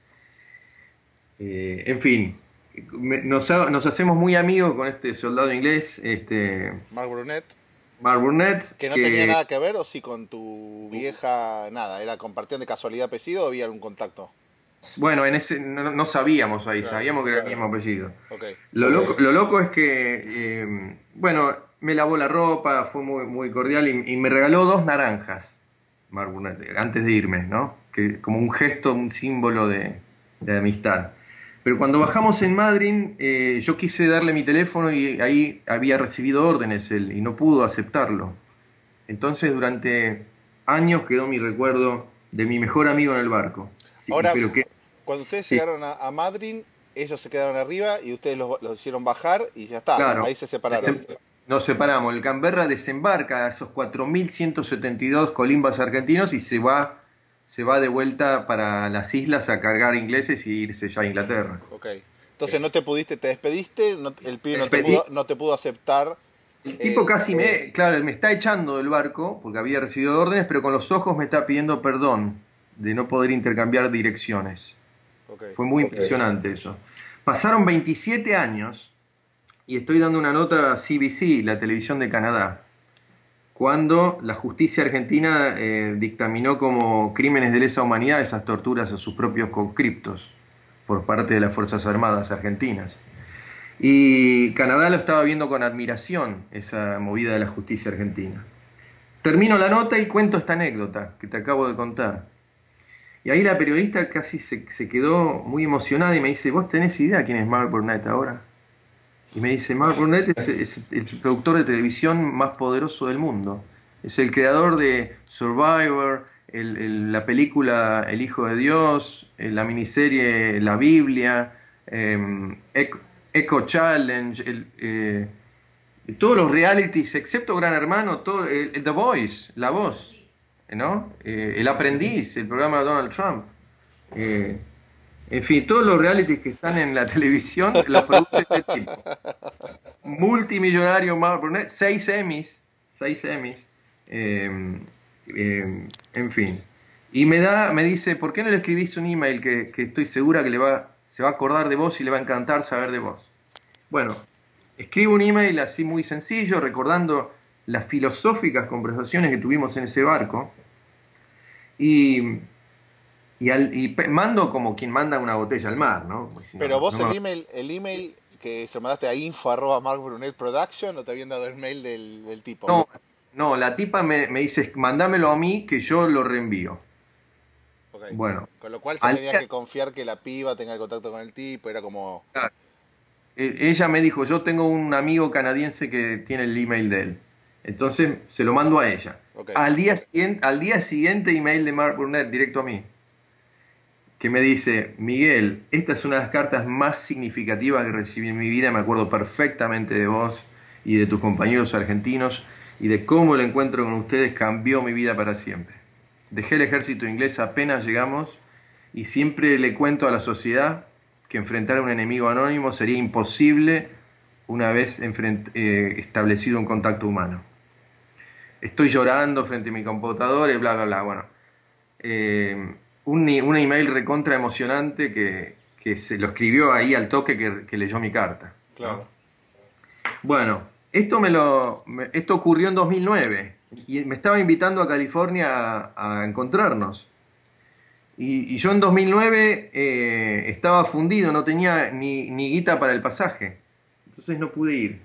Speaker 2: En fin, nos hacemos muy amigos con este soldado inglés,
Speaker 3: Mark Burnett,
Speaker 2: Mark Burnett,
Speaker 3: que no tenía nada que ver, o si con tu vieja, nada, era compartían de casualidad apellido o había algún contacto.
Speaker 2: bueno, no sabíamos ahí,
Speaker 3: Claro,
Speaker 2: sabíamos que era el mismo apellido.
Speaker 3: ok.
Speaker 2: Lo loco es que, bueno, me lavó la ropa, fue muy cordial y me regaló 2 naranjas, Mark Burnett, antes de irme, ¿no? Que, como un gesto, un símbolo de amistad. Pero cuando bajamos en Madryn, yo quise darle mi teléfono y ahí había recibido órdenes él y no pudo aceptarlo. Entonces durante años quedó mi recuerdo de mi mejor amigo en el barco. Sí,
Speaker 3: Ahora,
Speaker 2: pero que,
Speaker 3: cuando ustedes
Speaker 2: sí,
Speaker 3: llegaron a Madrid, ellos se quedaron arriba y ustedes los hicieron bajar y ya está,
Speaker 2: claro,
Speaker 3: ahí se separaron.
Speaker 2: nos separamos. El Canberra desembarca a esos 4.172 colimbas argentinos y se va de vuelta para las islas a cargar ingleses y irse ya a Inglaterra.
Speaker 3: Ok. Entonces no te pudiste, te despediste, el pibe
Speaker 2: Despedí.
Speaker 3: no te pudo aceptar.
Speaker 2: El tipo
Speaker 3: eh,
Speaker 2: casi claro, él me está echando del barco porque había recibido órdenes, pero con los ojos me está pidiendo perdón de no poder intercambiar direcciones.
Speaker 3: ok.
Speaker 2: Fue muy impresionante eso. Pasaron 27 años y estoy dando una nota a CBC, la televisión de Canadá, cuando la justicia argentina dictaminó como crímenes de lesa humanidad esas torturas a sus propios conscriptos por parte de las Fuerzas Armadas argentinas. Y Canadá lo estaba viendo con admiración, esa movida de la justicia argentina. Termino la nota y cuento esta anécdota que te acabo de contar. Y ahí la periodista casi se quedó muy emocionada y me dice, ¿vos tenés idea quién es Mark Burnett ahora? Y me dice, Mark Burnett es el productor de televisión más poderoso del mundo. Es el creador de Survivor, la película El Hijo de Dios, la miniserie La Biblia, Echo Challenge, todos los realities, excepto Gran Hermano, The Voice, La Voz, ¿no? El Aprendiz, el programa de Donald Trump. En fin, todos los realities que están en la televisión los produce este tipo. Multimillonario Mark Burnett, 6 Emmys, 6 Emmys, en fin. Y me dice, ¿por qué no le escribís un email que estoy segura que se va a acordar de vos y le va a encantar saber de vos? Bueno, escribo un email así muy sencillo, recordando las filosóficas conversaciones que tuvimos en ese barco, y mando como quien manda una botella al mar, ¿no? Pues si
Speaker 3: Pero vos
Speaker 2: no
Speaker 3: el email que se mandaste a info@markbrunet.production, o te habían dado el mail del tipo.
Speaker 2: no, no, la tipa me dice, mandámelo a mí que yo lo reenvío.
Speaker 3: Ok.
Speaker 2: Bueno,
Speaker 3: Con lo cual se
Speaker 2: al
Speaker 3: tenía
Speaker 2: día-
Speaker 3: que confiar que la piba tenga el contacto con el tipo, era como...
Speaker 2: ella me dijo, yo tengo un amigo canadiense que tiene el email de él. Entonces se lo mando a ella.
Speaker 3: Ok.
Speaker 2: Al día siguiente, email de Mark Burnett directo a mí. que me dice: Miguel, esta es una de las cartas más significativas que recibí en mi vida, me acuerdo perfectamente de vos y de tus compañeros argentinos y de cómo el encuentro con ustedes cambió mi vida para siempre. Dejé el ejército inglés apenas llegamos y siempre le cuento a la sociedad que enfrentar a un enemigo anónimo sería imposible una vez establecido un contacto humano. Estoy llorando frente a mi computadora y bla, bla, bla. Bueno, un email recontra emocionante que se lo escribió ahí al toque que leyó mi carta.
Speaker 3: Claro.
Speaker 2: ¿No? Bueno, esto ocurrió en 2009 y me estaba invitando a California a encontrarnos. Y yo en 2009 estaba fundido, no tenía ni guita para el pasaje. Entonces no pude ir.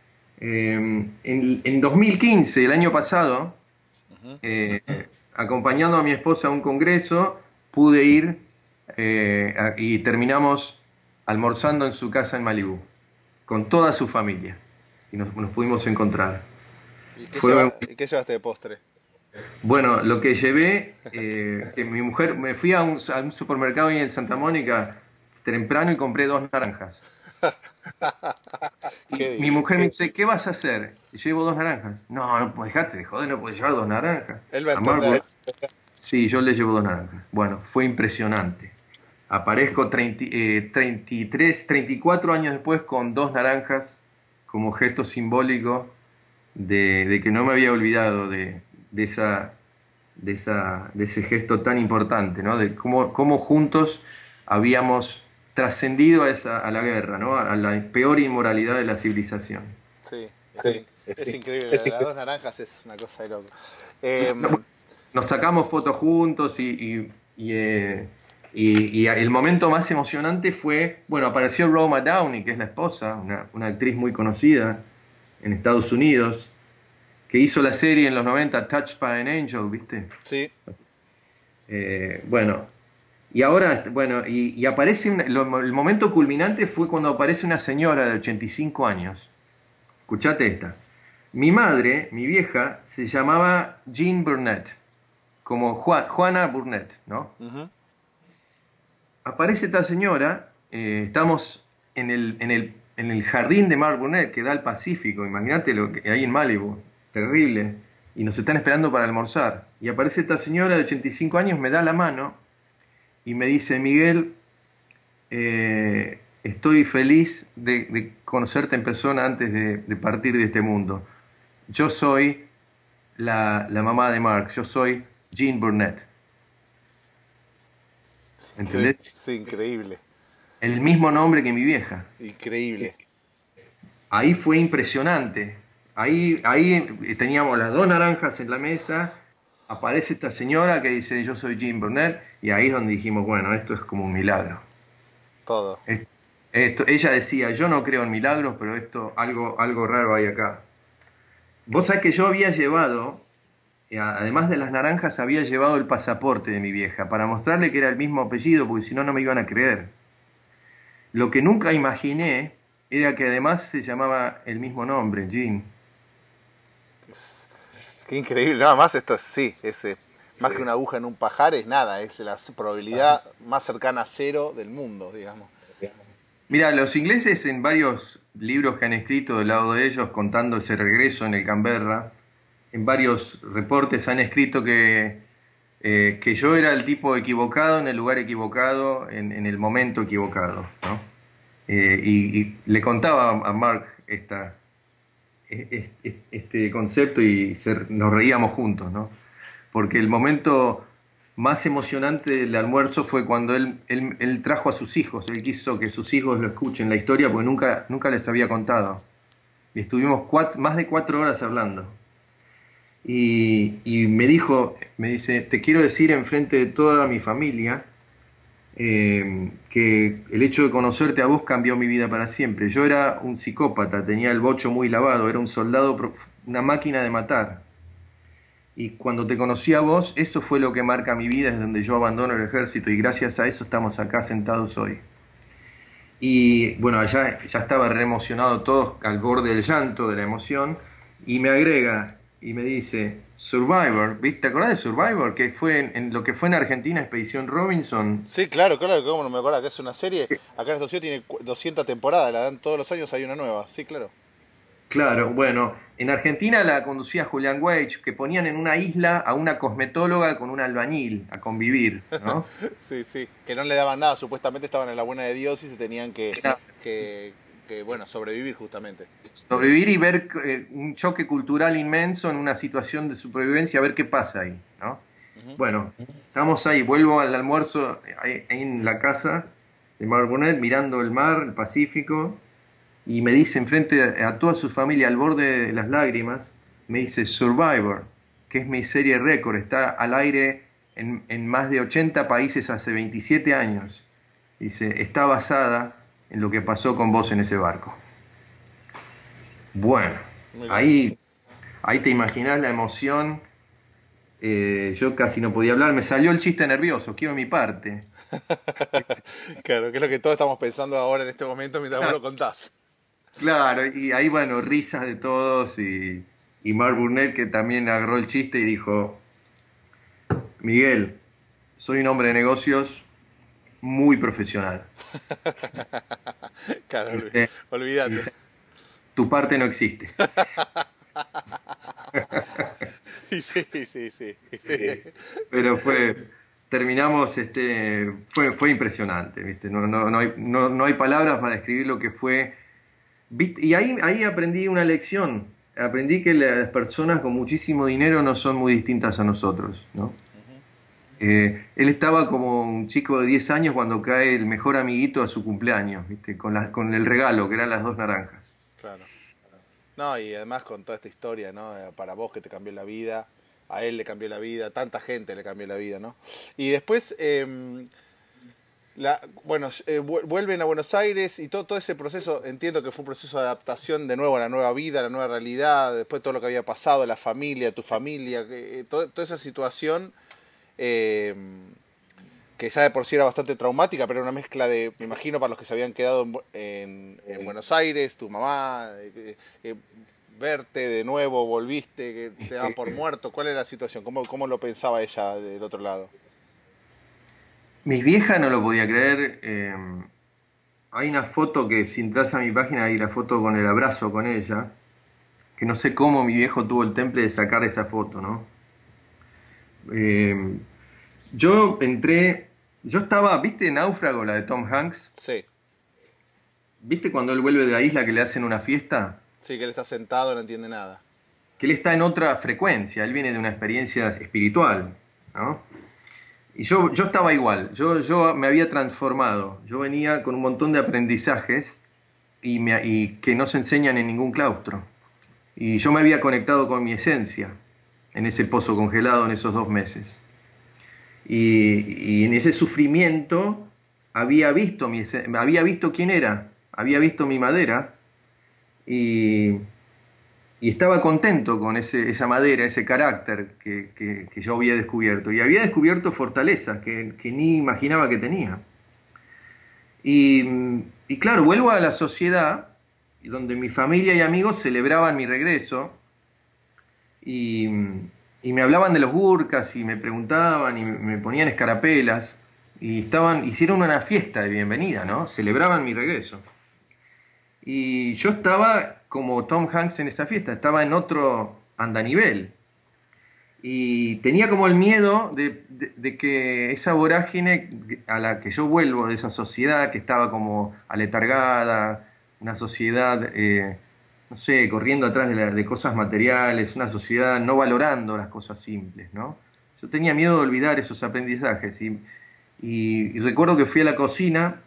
Speaker 2: En 2015, el año pasado, acompañando a mi esposa a un congreso, pude ir y terminamos almorzando en su casa en Malibú, con toda su familia. Y nos pudimos encontrar.
Speaker 3: ¿Y qué llevaste de postre?
Speaker 2: Bueno, lo que llevé, que mi mujer, me fui a un supermercado ahí en Santa Mónica temprano y compré 2 naranjas. Y mi mujer me dice: ¿qué vas a hacer? Y llevo 2 naranjas. No, pues dejate de joder, no puedes llevar 2 naranjas.
Speaker 3: Él va a entender.
Speaker 2: Sí, yo le llevo 2 naranjas. Bueno, fue impresionante. Aparezco 34 años después con 2 naranjas como gesto simbólico de que no me había olvidado de ese gesto tan importante, ¿no? De cómo juntos habíamos trascendido a la guerra, ¿no? A la peor inmoralidad de la civilización.
Speaker 3: Sí, es increíble. Las 2 naranjas es una cosa de loco.
Speaker 2: Nos sacamos fotos juntos y el momento más emocionante fue, bueno, apareció Roma Downey, que es la esposa, una actriz muy conocida en Estados Unidos, que hizo la serie en los 90, Touched by an Angel, ¿viste?
Speaker 3: Sí.
Speaker 2: Bueno, y ahora, bueno, y aparece, el momento culminante fue cuando aparece una señora de 85 años. Escuchate esta. Mi madre, mi vieja, se llamaba Jean Burnett, como Juana Burnett, ¿no?
Speaker 3: Uh-huh.
Speaker 2: Aparece esta señora, estamos en el jardín de Mark Burnett, que da al Pacífico, imagínate lo que hay en Malibu, terrible, y nos están esperando para almorzar. Y aparece esta señora de 85 años, me da la mano y me dice: Miguel, estoy feliz de conocerte en persona antes de partir de este mundo. Yo soy la mamá de Mark, yo soy Jean Burnett. ¿Entendés?
Speaker 3: Sí, increíble.
Speaker 2: El mismo nombre que mi vieja.
Speaker 3: Increíble.
Speaker 2: Ahí fue impresionante. Ahí teníamos las 2 naranjas en la mesa, aparece esta señora que dice: yo soy Jean Burnett, y ahí es donde dijimos: bueno, esto es como un milagro.
Speaker 3: Todo.
Speaker 2: Ella decía: yo no creo en milagros, pero algo raro hay acá. Vos sabés que yo había llevado, además de las naranjas, había llevado el pasaporte de mi vieja para mostrarle que era el mismo apellido, porque si no, no me iban a creer. Lo que nunca imaginé era que además se llamaba el mismo nombre, Jean.
Speaker 3: Qué increíble. Nada más esto es más que una aguja en un pajar, es nada, es la probabilidad más cercana a 0 del mundo, digamos.
Speaker 2: Mira, los ingleses, en varios libros que han escrito del lado de ellos contando ese regreso en el Canberra, en varios reportes han escrito que yo era el tipo equivocado en el lugar equivocado, en el momento equivocado, ¿no? Y le contaba a Mark este concepto y nos reíamos juntos, ¿no? Porque el momento más emocionante del almuerzo fue cuando él trajo a sus hijos. Él quiso que sus hijos lo escuchen la historia porque nunca les había contado. Y estuvimos más de 4 horas hablando. Y me dice: te quiero decir enfrente de toda mi familia que el hecho de conocerte a vos cambió mi vida para siempre. Yo era un psicópata, tenía el bocho muy lavado, era un soldado, una máquina de matar. Y cuando te conocí a vos, eso fue lo que marca mi vida, es donde yo abandono el ejército, y gracias a eso estamos acá sentados hoy. Y bueno, allá ya estaba re emocionado, todos al borde del llanto, de la emoción, y me agrega: y me dice, Survivor, ¿viste? ¿Te acordás de Survivor? Que fue en lo que fue en Argentina Expedición Robinson.
Speaker 3: Sí, claro, claro, cómo no me acuerdo que es una serie. Acá en Estados Unidos tiene 200 temporadas, la dan todos los años, hay una nueva. Sí, claro.
Speaker 2: Claro, bueno, en Argentina la conducía Julián Weich, que ponían en una isla a una cosmetóloga con un albañil a convivir, ¿no?
Speaker 3: Sí, sí. Que no le daban nada, supuestamente estaban en la buena de Dios y se tenían
Speaker 2: Claro.
Speaker 3: bueno, sobrevivir justamente.
Speaker 2: Sobrevivir y ver un choque cultural inmenso en una situación de supervivencia, a ver qué pasa ahí, ¿no?
Speaker 3: Ujú.
Speaker 2: Bueno, estamos ahí, vuelvo al almuerzo ahí en la casa de Mark Burnett, mirando el mar, el Pacífico, y me dice enfrente a toda su familia, al borde de las lágrimas, me dice Survivor, que es mi serie récord, está al aire en más de 80 países hace 27 años. Dice, está basada en lo que pasó con vos en ese barco. Bueno,
Speaker 3: Mira.
Speaker 2: ahí te imaginás la emoción. Yo casi no podía hablar, me salió el chiste nervioso, quiero mi parte.
Speaker 3: Claro, que es lo que todos estamos pensando ahora en este momento mientras vos
Speaker 2: Ah,
Speaker 3: lo contás.
Speaker 2: claro, y ahí, bueno, risas de todos y Mark Burnett que también agarró el chiste y dijo, Miguel, soy un hombre de negocios muy profesional.
Speaker 3: Claro,
Speaker 2: Dice,
Speaker 3: olvídate.
Speaker 2: dice, tu parte no existe.
Speaker 3: Y sí, sí, sí.
Speaker 2: Pero terminamos, fue impresionante, ¿viste? No hay palabras para describir lo que fue. ¿Viste? Y ahí aprendí una lección. Aprendí que las personas con muchísimo dinero no son muy distintas a nosotros, ¿no? Él estaba como un chico de 10 años cuando cae el mejor amiguito a su cumpleaños, ¿viste? Con el regalo, que eran las dos naranjas.
Speaker 3: Claro. No, y además con toda esta historia, ¿no? Para vos que te cambió la vida, a él le cambió la vida, tanta gente le cambió la vida, ¿no? Y después, bueno, vuelven a Buenos Aires y todo ese proceso, entiendo que fue un proceso de adaptación de nuevo a la nueva vida, a la nueva realidad, después todo lo que había pasado, la familia, tu familia, toda esa situación eh, que ya de por sí era bastante traumática, pero era una mezcla de, me imagino, para los que se habían quedado en Buenos Aires, tu mamá, verte de nuevo, volviste, que te daban por muerto, ¿cuál era la situación? ¿Cómo lo pensaba ella del otro lado?
Speaker 2: Mis viejas no lo podía creer. Hay una foto que si entras a mi página hay la foto con el abrazo con ella, que no sé cómo mi viejo tuvo el temple de sacar esa foto, ¿no? Eh, yo estaba, ¿viste Náufrago, la de Tom Hanks?
Speaker 3: Sí,
Speaker 2: ¿Viste cuando él vuelve de la isla que le hacen una fiesta?
Speaker 3: sí, que él está sentado, no entiende nada.
Speaker 2: Que él está en otra frecuencia, él viene de una experiencia espiritual, ¿no? Y yo estaba igual, yo me había transformado, yo venía con un montón de aprendizajes y que no se enseñan en ningún claustro. Y yo me había conectado con mi esencia en ese pozo congelado en esos 2 meses. Y en ese sufrimiento había visto quién era, había visto mi madera y, y estaba contento con esa madera, ese carácter que yo había descubierto. Y había descubierto fortalezas que ni imaginaba que tenía. Y, y claro, vuelvo a la sociedad donde mi familia y amigos celebraban mi regreso y, y me hablaban de los Gurkas y me preguntaban y me ponían escarapelas y hicieron una fiesta de bienvenida, ¿no? Celebraban mi regreso. Y yo estaba como Tom Hanks en esa fiesta, estaba en otro andanivel. Y tenía como el miedo de que esa vorágine a la que yo vuelvo, de esa sociedad que estaba como aletargada, una sociedad, no sé, corriendo atrás de cosas materiales, una sociedad no valorando las cosas simples, ¿no? Yo tenía miedo de olvidar esos aprendizajes y recuerdo que fui a la cocina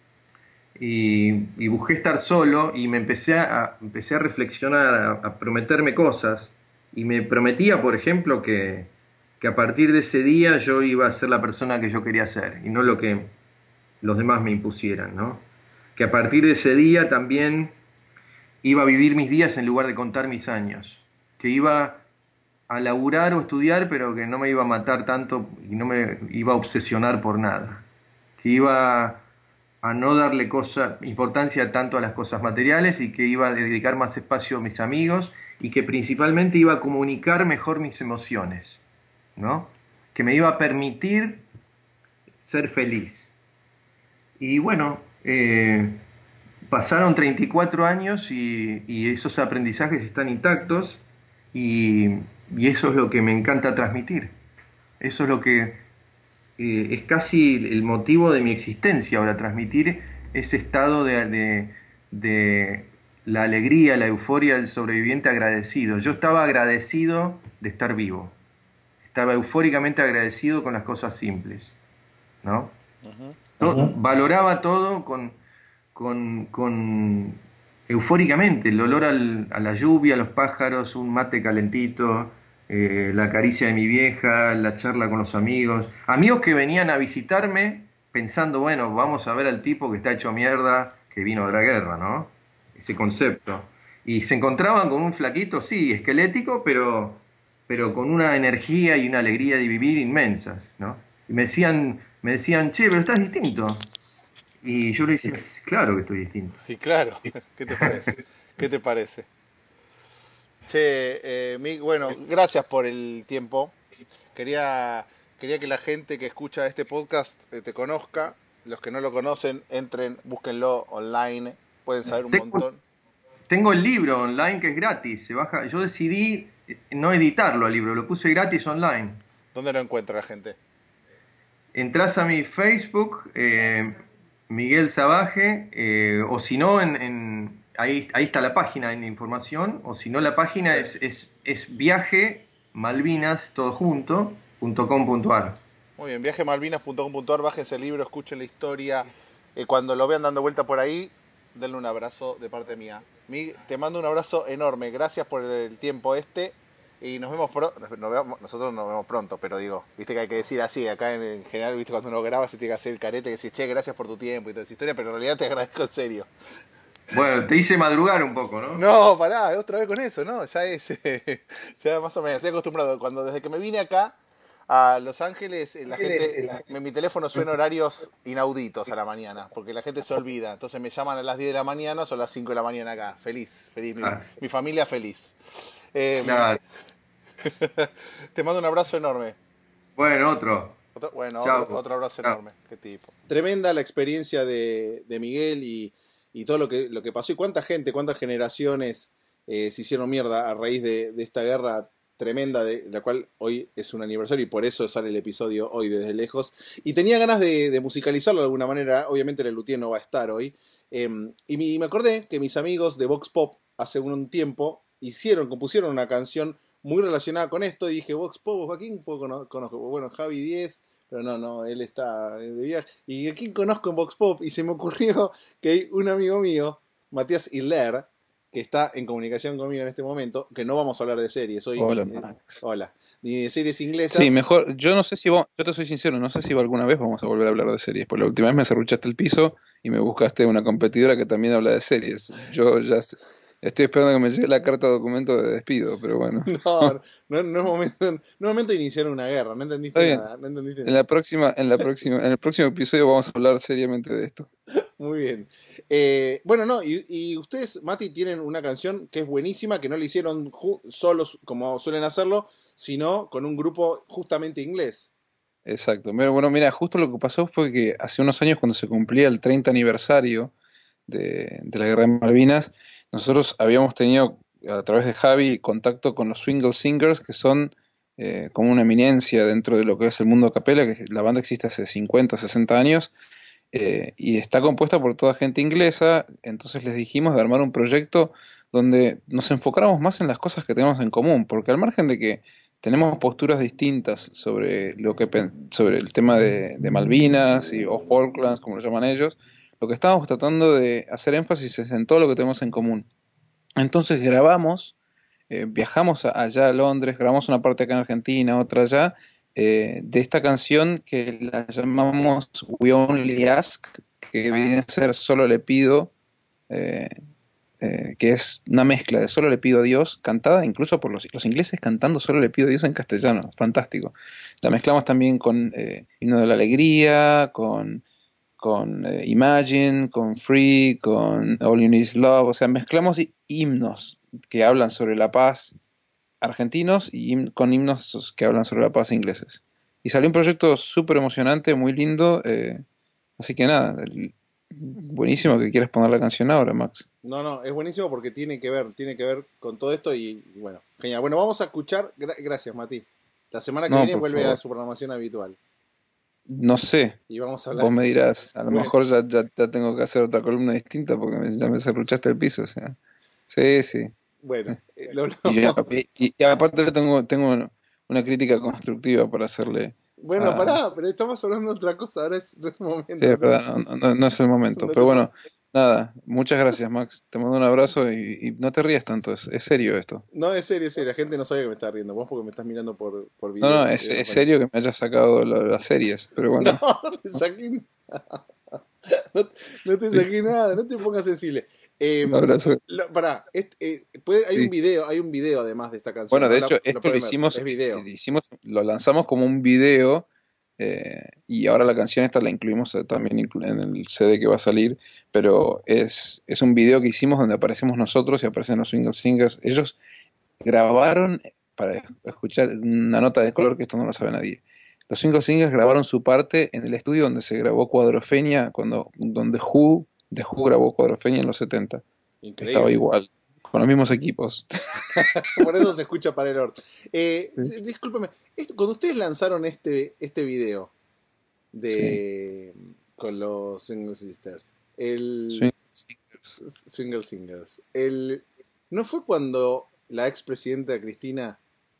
Speaker 2: y busqué estar solo y empecé a reflexionar, a prometerme cosas y me prometía, por ejemplo, que a partir de ese día yo iba a ser la persona que yo quería ser y no lo que los demás me impusieran, ¿no? Que a partir de ese día también iba a vivir mis días en lugar de contar mis años, que iba a laburar o estudiar, pero que no me iba a matar tanto y no me iba a obsesionar por nada, que iba a no darle importancia tanto a las cosas materiales y que iba a dedicar más espacio a mis amigos y que principalmente iba a comunicar mejor mis emociones, ¿no? Que me iba a permitir ser feliz. Y bueno, pasaron 34 años y esos aprendizajes están intactos y eso es lo que me encanta transmitir. Eso es lo que es casi el motivo de mi existencia ahora, transmitir ese estado de la alegría, la euforia del sobreviviente agradecido. Yo estaba agradecido de estar vivo, estaba eufóricamente agradecido con las cosas simples, ¿no? Valoraba todo con eufóricamente, el olor a la lluvia, a los pájaros, un mate calentito, la caricia de mi vieja, la charla con los amigos. Amigos que venían a visitarme pensando, bueno, vamos a ver al tipo que está hecho mierda, que vino de la guerra, ¿no? Ese concepto. Y se encontraban con un flaquito, sí, esquelético, pero con una energía y una alegría de vivir inmensas, ¿no? Y me decían, che, pero estás distinto. Y yo le decía, claro que estoy distinto.
Speaker 3: Y claro, ¿qué te parece? ¿Qué te parece? Che, bueno, gracias por el tiempo. Quería que la gente que escucha este podcast te conozca. Los que no lo conocen, entren, búsquenlo online. Pueden saber un montón.
Speaker 2: Tengo el libro online que es gratis, se baja. Yo decidí no editarlo al libro, lo puse gratis online.
Speaker 3: ¿Dónde lo encuentra la gente?
Speaker 2: Entrás a mi Facebook, Miguel Sabaje, o si no, ahí está la página en información, o si no, la página es viaje malvinas, todo junto, .com.ar.
Speaker 3: Muy bien, viajemalvinas.com.ar, bájense el libro, escuchen la historia. Cuando lo vean dando vuelta por ahí, denle un abrazo de parte mía. Te mando un abrazo enorme, gracias por el tiempo y nos vemos nosotros nos vemos pronto, pero digo, viste que hay que decir así, acá en general, viste, cuando uno graba se tiene que hacer el carete, que decís, che, gracias por tu tiempo y toda esa historia, pero en realidad te agradezco en serio.
Speaker 2: Bueno, te hice madrugar un poco, ¿no?
Speaker 3: No, pará, otra vez con eso, ¿no? Ya más o menos, estoy acostumbrado. Desde que me vine acá a Los Ángeles, la gente, en mi teléfono suena horarios inauditos a la mañana, porque la gente se olvida. Entonces me llaman a las 10 de la mañana, son las 5 de la mañana acá. Feliz, mi familia feliz.
Speaker 2: Claro.
Speaker 3: Te mando un abrazo enorme.
Speaker 2: Bueno, otro
Speaker 3: abrazo enorme. Qué tipo. Tremenda la experiencia de Miguel y todo lo que pasó. Y cuántas generaciones se hicieron mierda a raíz de esta guerra tremenda, de la cual hoy es un aniversario y por eso sale el episodio hoy desde lejos. Y tenía ganas de musicalizarlo de alguna manera. Obviamente el Luthier no va a estar hoy. Y me acordé que mis amigos de Vox Pop hace un tiempo compusieron una canción muy relacionada con esto y dije, Vox Pop, ¿a quién conozco? Bueno, Javi 10, pero no, él está de viaje. ¿Y a quién conozco en Vox Pop? Y se me ocurrió que hay un amigo mío, Matías Hiller, que está en comunicación conmigo en este momento, que no vamos a hablar de series hoy.
Speaker 4: Hola, Max.
Speaker 3: Hola. Ni de series inglesas.
Speaker 4: Sí, mejor, yo no sé si yo te soy sincero, no sé si alguna vez vamos a volver a hablar de series, porque la última vez me cerruchaste el piso y me buscaste una competidora que también habla de series. Yo ya estoy esperando que me llegue la carta de documento de despido, pero bueno.
Speaker 3: No es momento de iniciar una guerra, no entendiste nada.
Speaker 4: En el próximo episodio vamos a hablar seriamente de esto.
Speaker 3: Muy bien. Y ustedes, Mati, tienen una canción que es buenísima, que no la hicieron solos como suelen hacerlo, sino con un grupo justamente inglés.
Speaker 4: Exacto. Pero bueno, mira, justo lo que pasó fue que hace unos años, cuando se cumplía el 30 aniversario de la Guerra de Malvinas, nosotros habíamos tenido, a través de Javi, contacto con los Swingle Singers, que son como una eminencia dentro de lo que es el mundo a capela, que la banda existe hace 50, 60 años, y está compuesta por toda gente inglesa. Entonces les dijimos de armar un proyecto donde nos enfocáramos más en las cosas que tenemos en común, porque al margen de que tenemos posturas distintas sobre sobre el tema de Malvinas o Falklands, como lo llaman ellos, lo que estábamos tratando de hacer énfasis es en todo lo que tenemos en común. Entonces viajamos allá a Londres, grabamos una parte acá en Argentina, otra allá, de esta canción que la llamamos We Only Ask, que viene a ser Solo le pido, que es una mezcla de Solo le pido a Dios, cantada incluso por los ingleses cantando Solo le pido a Dios en castellano, fantástico. La mezclamos también con Himno de la Alegría, con con Imagine, con Free, con All You Need Is Love. O sea, mezclamos himnos que hablan sobre la paz argentinos y con himnos que hablan sobre la paz ingleses. Y salió un proyecto súper emocionante, muy lindo. Así que nada, buenísimo que quieras poner la canción ahora, Max.
Speaker 3: No, es buenísimo porque tiene que ver con todo esto y bueno, genial. Bueno, vamos a escuchar, gracias Mati. La semana que
Speaker 4: No,
Speaker 3: viene
Speaker 4: por
Speaker 3: vuelve
Speaker 4: favor.
Speaker 3: a su programación habitual
Speaker 4: No sé,
Speaker 3: y vamos a hablar.
Speaker 4: vos me dirás, a lo
Speaker 3: Bueno,
Speaker 4: mejor ya tengo que hacer otra columna distinta porque ya me serruchaste el piso, o sea. Sí, sí.
Speaker 3: bueno, lo
Speaker 4: Y, yo-
Speaker 3: hablamos.
Speaker 4: y aparte tengo una crítica constructiva para hacerle
Speaker 3: Bueno,
Speaker 4: a...
Speaker 3: pará, pero estamos hablando de otra cosa, ahora no es
Speaker 4: Sí,
Speaker 3: momento,
Speaker 4: es verdad, no es el momento.
Speaker 3: no
Speaker 4: Pero
Speaker 3: te
Speaker 4: bueno, nada, muchas gracias, Max. Te mando un abrazo y no te rías tanto, es serio esto.
Speaker 3: No, es serio, la gente no sabe que me está riendo, vos porque me estás mirando por
Speaker 4: No,
Speaker 3: video,
Speaker 4: es
Speaker 3: videoconferencia.
Speaker 4: serio que me hayas sacado las series, pero
Speaker 3: No,
Speaker 4: bueno.
Speaker 3: no te saqué, no, no te saqué nada, no te pongas sensible.
Speaker 4: Un abrazo.
Speaker 3: Pará,
Speaker 4: Sí.
Speaker 3: hay un video además de esta canción,
Speaker 4: Bueno,
Speaker 3: ¿no?
Speaker 4: de hecho,
Speaker 3: Lo
Speaker 4: esto
Speaker 3: pueden ver, es video.
Speaker 4: lo lanzamos como un video y ahora la canción esta la incluimos también en el CD que va a salir, pero es un video que hicimos donde aparecemos nosotros y aparecen los Single Singers. Ellos grabaron, para escuchar una nota de color que esto no lo sabe nadie. Los Single Singers grabaron su parte en el estudio donde se grabó Cuadrofenia, donde The Who grabó Cuadrofenia en los 70. Estaba
Speaker 3: Increíble.
Speaker 4: igual, con los mismos equipos.
Speaker 3: Por eso se escucha para el orto.
Speaker 4: Sí.
Speaker 3: Discúlpeme, cuando ustedes lanzaron este video
Speaker 4: Sí.
Speaker 3: con los Single Sisters, el
Speaker 4: Swing Singers.
Speaker 3: Single Singles, ¿no fue cuando la expresidenta Cristina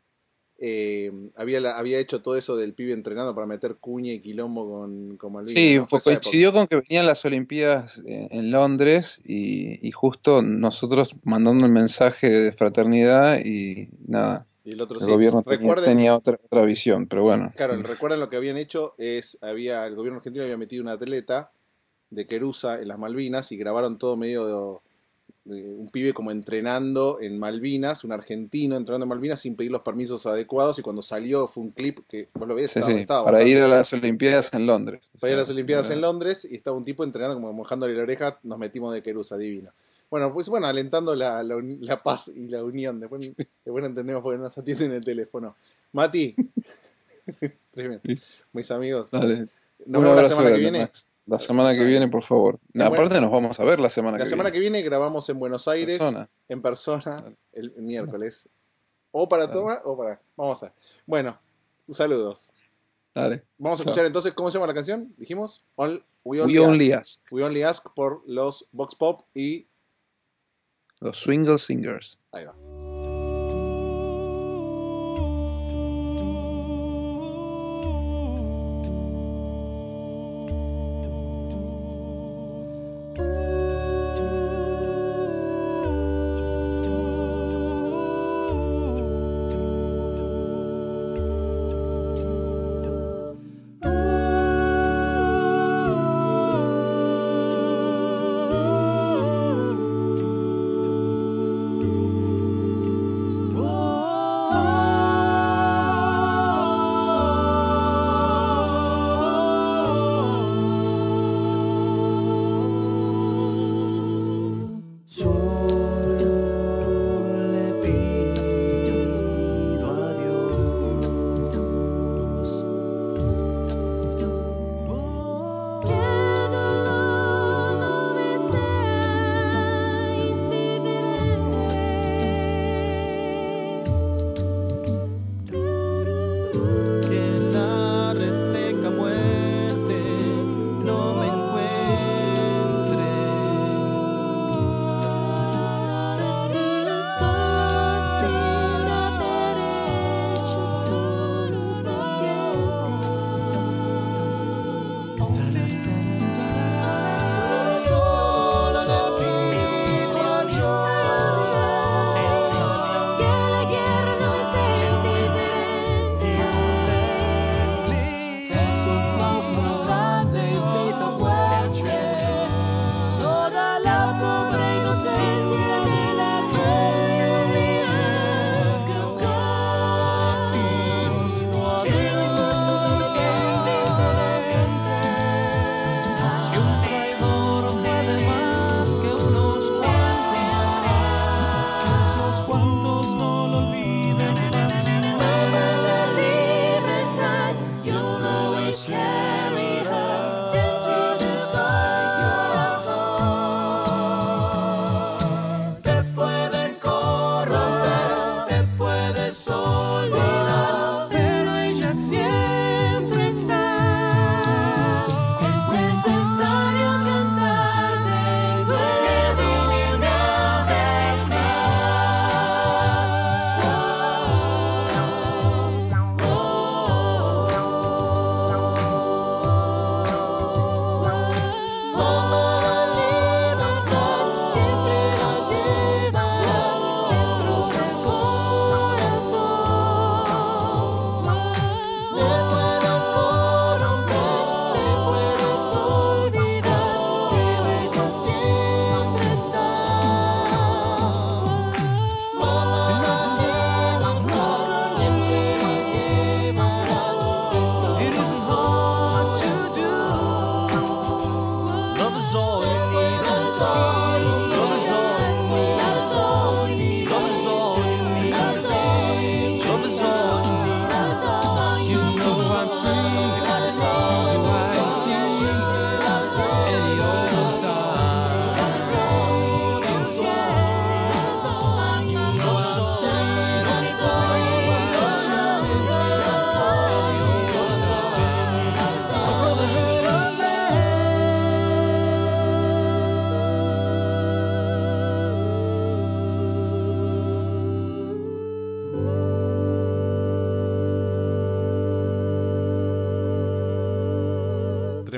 Speaker 3: había hecho todo eso del pibe entrenando para meter cuña y quilombo con Malvinas,
Speaker 4: Sí,
Speaker 3: ¿no? Fue esa época.
Speaker 4: coincidió con que venían las Olimpiadas en Londres y justo nosotros mandando el mensaje de fraternidad y nada,
Speaker 3: Y el otro
Speaker 4: el
Speaker 3: sí.
Speaker 4: gobierno
Speaker 3: Recuerden,
Speaker 4: tenía otra visión, pero bueno.
Speaker 3: claro, recuerden lo que habían hecho el gobierno argentino había metido un atleta de Querusa en las Malvinas y grabaron todo medio de un pibe como entrenando en Malvinas, un argentino entrenando en Malvinas sin pedir los permisos adecuados y cuando salió fue un clip que vos lo ves,
Speaker 4: Sí, sí,
Speaker 3: estaba
Speaker 4: para ir
Speaker 3: bastante.
Speaker 4: a las Olimpiadas en Londres. O
Speaker 3: Para ir a las
Speaker 4: sea,
Speaker 3: Olimpiadas en Londres y estaba un tipo entrenando como mojándole la oreja, nos metimos de Querusa, divino. Bueno, pues bueno, alentando la paz y la unión. Después no entendemos porque no nos atienden el teléfono. Mati, tremendo.
Speaker 4: sí,
Speaker 3: Mis amigos,
Speaker 4: dale.
Speaker 3: nos
Speaker 4: Un
Speaker 3: vemos la
Speaker 4: abrazo
Speaker 3: semana que
Speaker 4: grande,
Speaker 3: viene.
Speaker 4: Max. La semana
Speaker 3: Buenos
Speaker 4: que
Speaker 3: Aires.
Speaker 4: viene, por favor. Aparte nos vamos a ver la semana
Speaker 3: La
Speaker 4: que
Speaker 3: semana
Speaker 4: viene.
Speaker 3: que viene grabamos en Buenos Aires,
Speaker 4: Persona.
Speaker 3: en persona,
Speaker 4: Dale,
Speaker 3: el miércoles. O para
Speaker 4: dale,
Speaker 3: toma o para. Vamos a. Bueno, saludos.
Speaker 4: dale.
Speaker 3: Vamos a
Speaker 4: Chao.
Speaker 3: escuchar entonces, ¿cómo se llama la canción? Dijimos, We
Speaker 4: We
Speaker 3: Only
Speaker 4: Only
Speaker 3: Ask.
Speaker 4: Ask.
Speaker 3: We Only Ask por los Vox Pop y
Speaker 4: Los Swingle Singers.
Speaker 3: ahí va.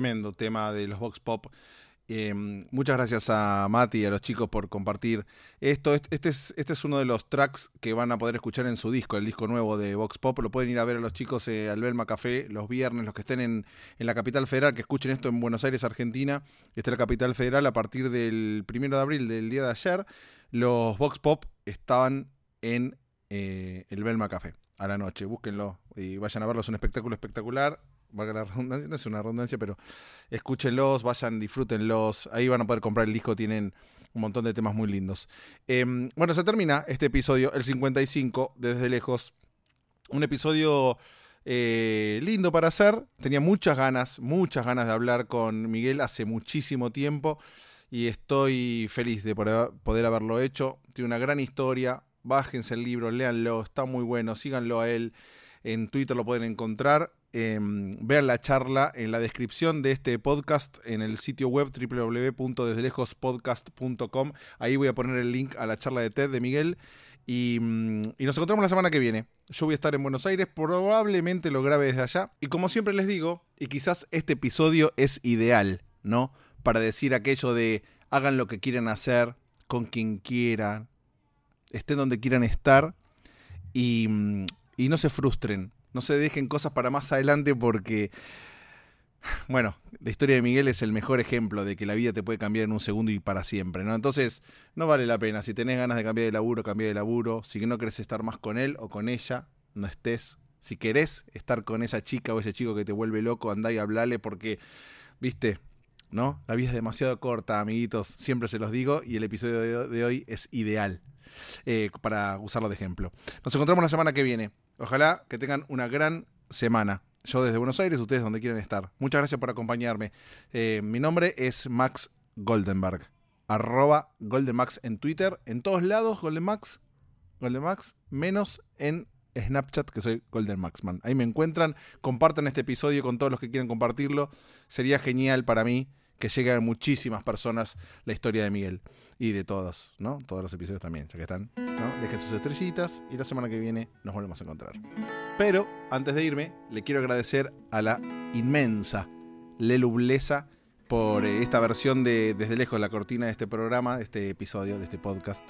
Speaker 1: tremendo tema de los Vox Pop. Muchas gracias a Mati y a los chicos por compartir esto. Este es uno de los tracks que van a poder escuchar en su disco, el disco nuevo de Vox Pop. Lo pueden ir a ver a los chicos al Belma Café los viernes, los que estén en la Capital Federal, que escuchen esto en Buenos Aires, Argentina. Esta es la Capital Federal. A partir del 1 de abril, del día de ayer, los Vox Pop estaban en el Belma Café a la noche. Búsquenlo y vayan a verlo, es un espectáculo espectacular. Valga la redundancia, no es una redundancia, pero escúchenlos, vayan, disfrútenlos. Ahí van a poder comprar el disco, tienen un montón de temas muy lindos. Bueno, se termina este episodio, el 55, Desde Lejos. Un episodio lindo para hacer. Tenía muchas ganas de hablar con Miguel hace muchísimo tiempo y estoy feliz de poder haberlo hecho. Tiene una gran historia. Bájense el libro, léanlo, está muy bueno, síganlo a él. En Twitter lo pueden encontrar. Vean la charla en la descripción de este podcast en el sitio web www.desdelejospodcast.com. Ahí voy a poner el link a la charla de TED de Miguel y nos encontramos la semana que viene. Yo voy a estar en Buenos Aires, probablemente lo grabe desde allá, y como siempre les digo, y quizás este episodio es ideal, ¿no? Para decir aquello de hagan lo que quieran hacer, con quien quieran, estén donde quieran estar y no se frustren. No se dejen cosas para más adelante porque, bueno, la historia de Miguel es el mejor ejemplo de que la vida te puede cambiar en un segundo y para siempre, ¿no? Entonces, no vale la pena. Si tenés ganas de cambiar de laburo, cambia de laburo. Si no querés estar más con él o con ella, no estés. Si querés estar con esa chica o ese chico que te vuelve loco, andá y hablale porque, viste, ¿no? La vida es demasiado corta, amiguitos. Siempre se los digo y el episodio de hoy es ideal para usarlo de ejemplo. Nos encontramos la semana que viene. Ojalá que tengan una gran semana. Yo desde Buenos Aires, ustedes donde quieran estar. Muchas gracias por acompañarme. Mi nombre es Max Goldenberg. @GoldenMax en Twitter. En todos lados, GoldenMax, menos en Snapchat, que soy GoldenMaxman. Ahí me encuentran. Compartan este episodio con todos los que quieran compartirlo. Sería genial para mí que llegue a muchísimas personas la historia de Miguel. Y de todos, ¿no? Todos los episodios también, ya que están, ¿no? Dejen sus estrellitas y la semana que viene nos volvemos a encontrar. Pero, antes de irme, le quiero agradecer a la inmensa Lelu Blesa por esta versión de Desde Lejos, la cortina de este programa, de este episodio, de este podcast,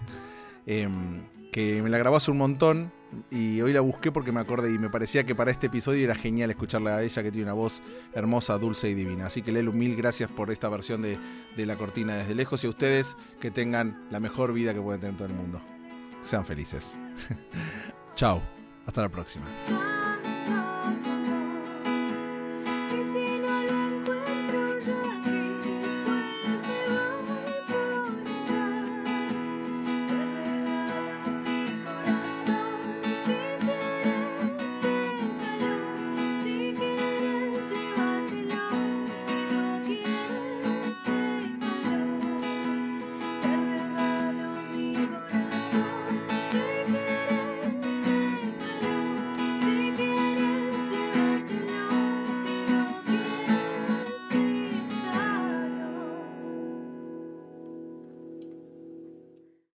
Speaker 1: que me la grabó hace un montón y hoy la busqué porque me acordé y me parecía que para este episodio era genial escucharla a ella, que tiene una voz hermosa, dulce y divina. Así que Lelu, mil gracias por esta versión de la cortina Desde Lejos y a ustedes que tengan la mejor vida que pueden tener todo el mundo. Sean felices. Chao, hasta la próxima.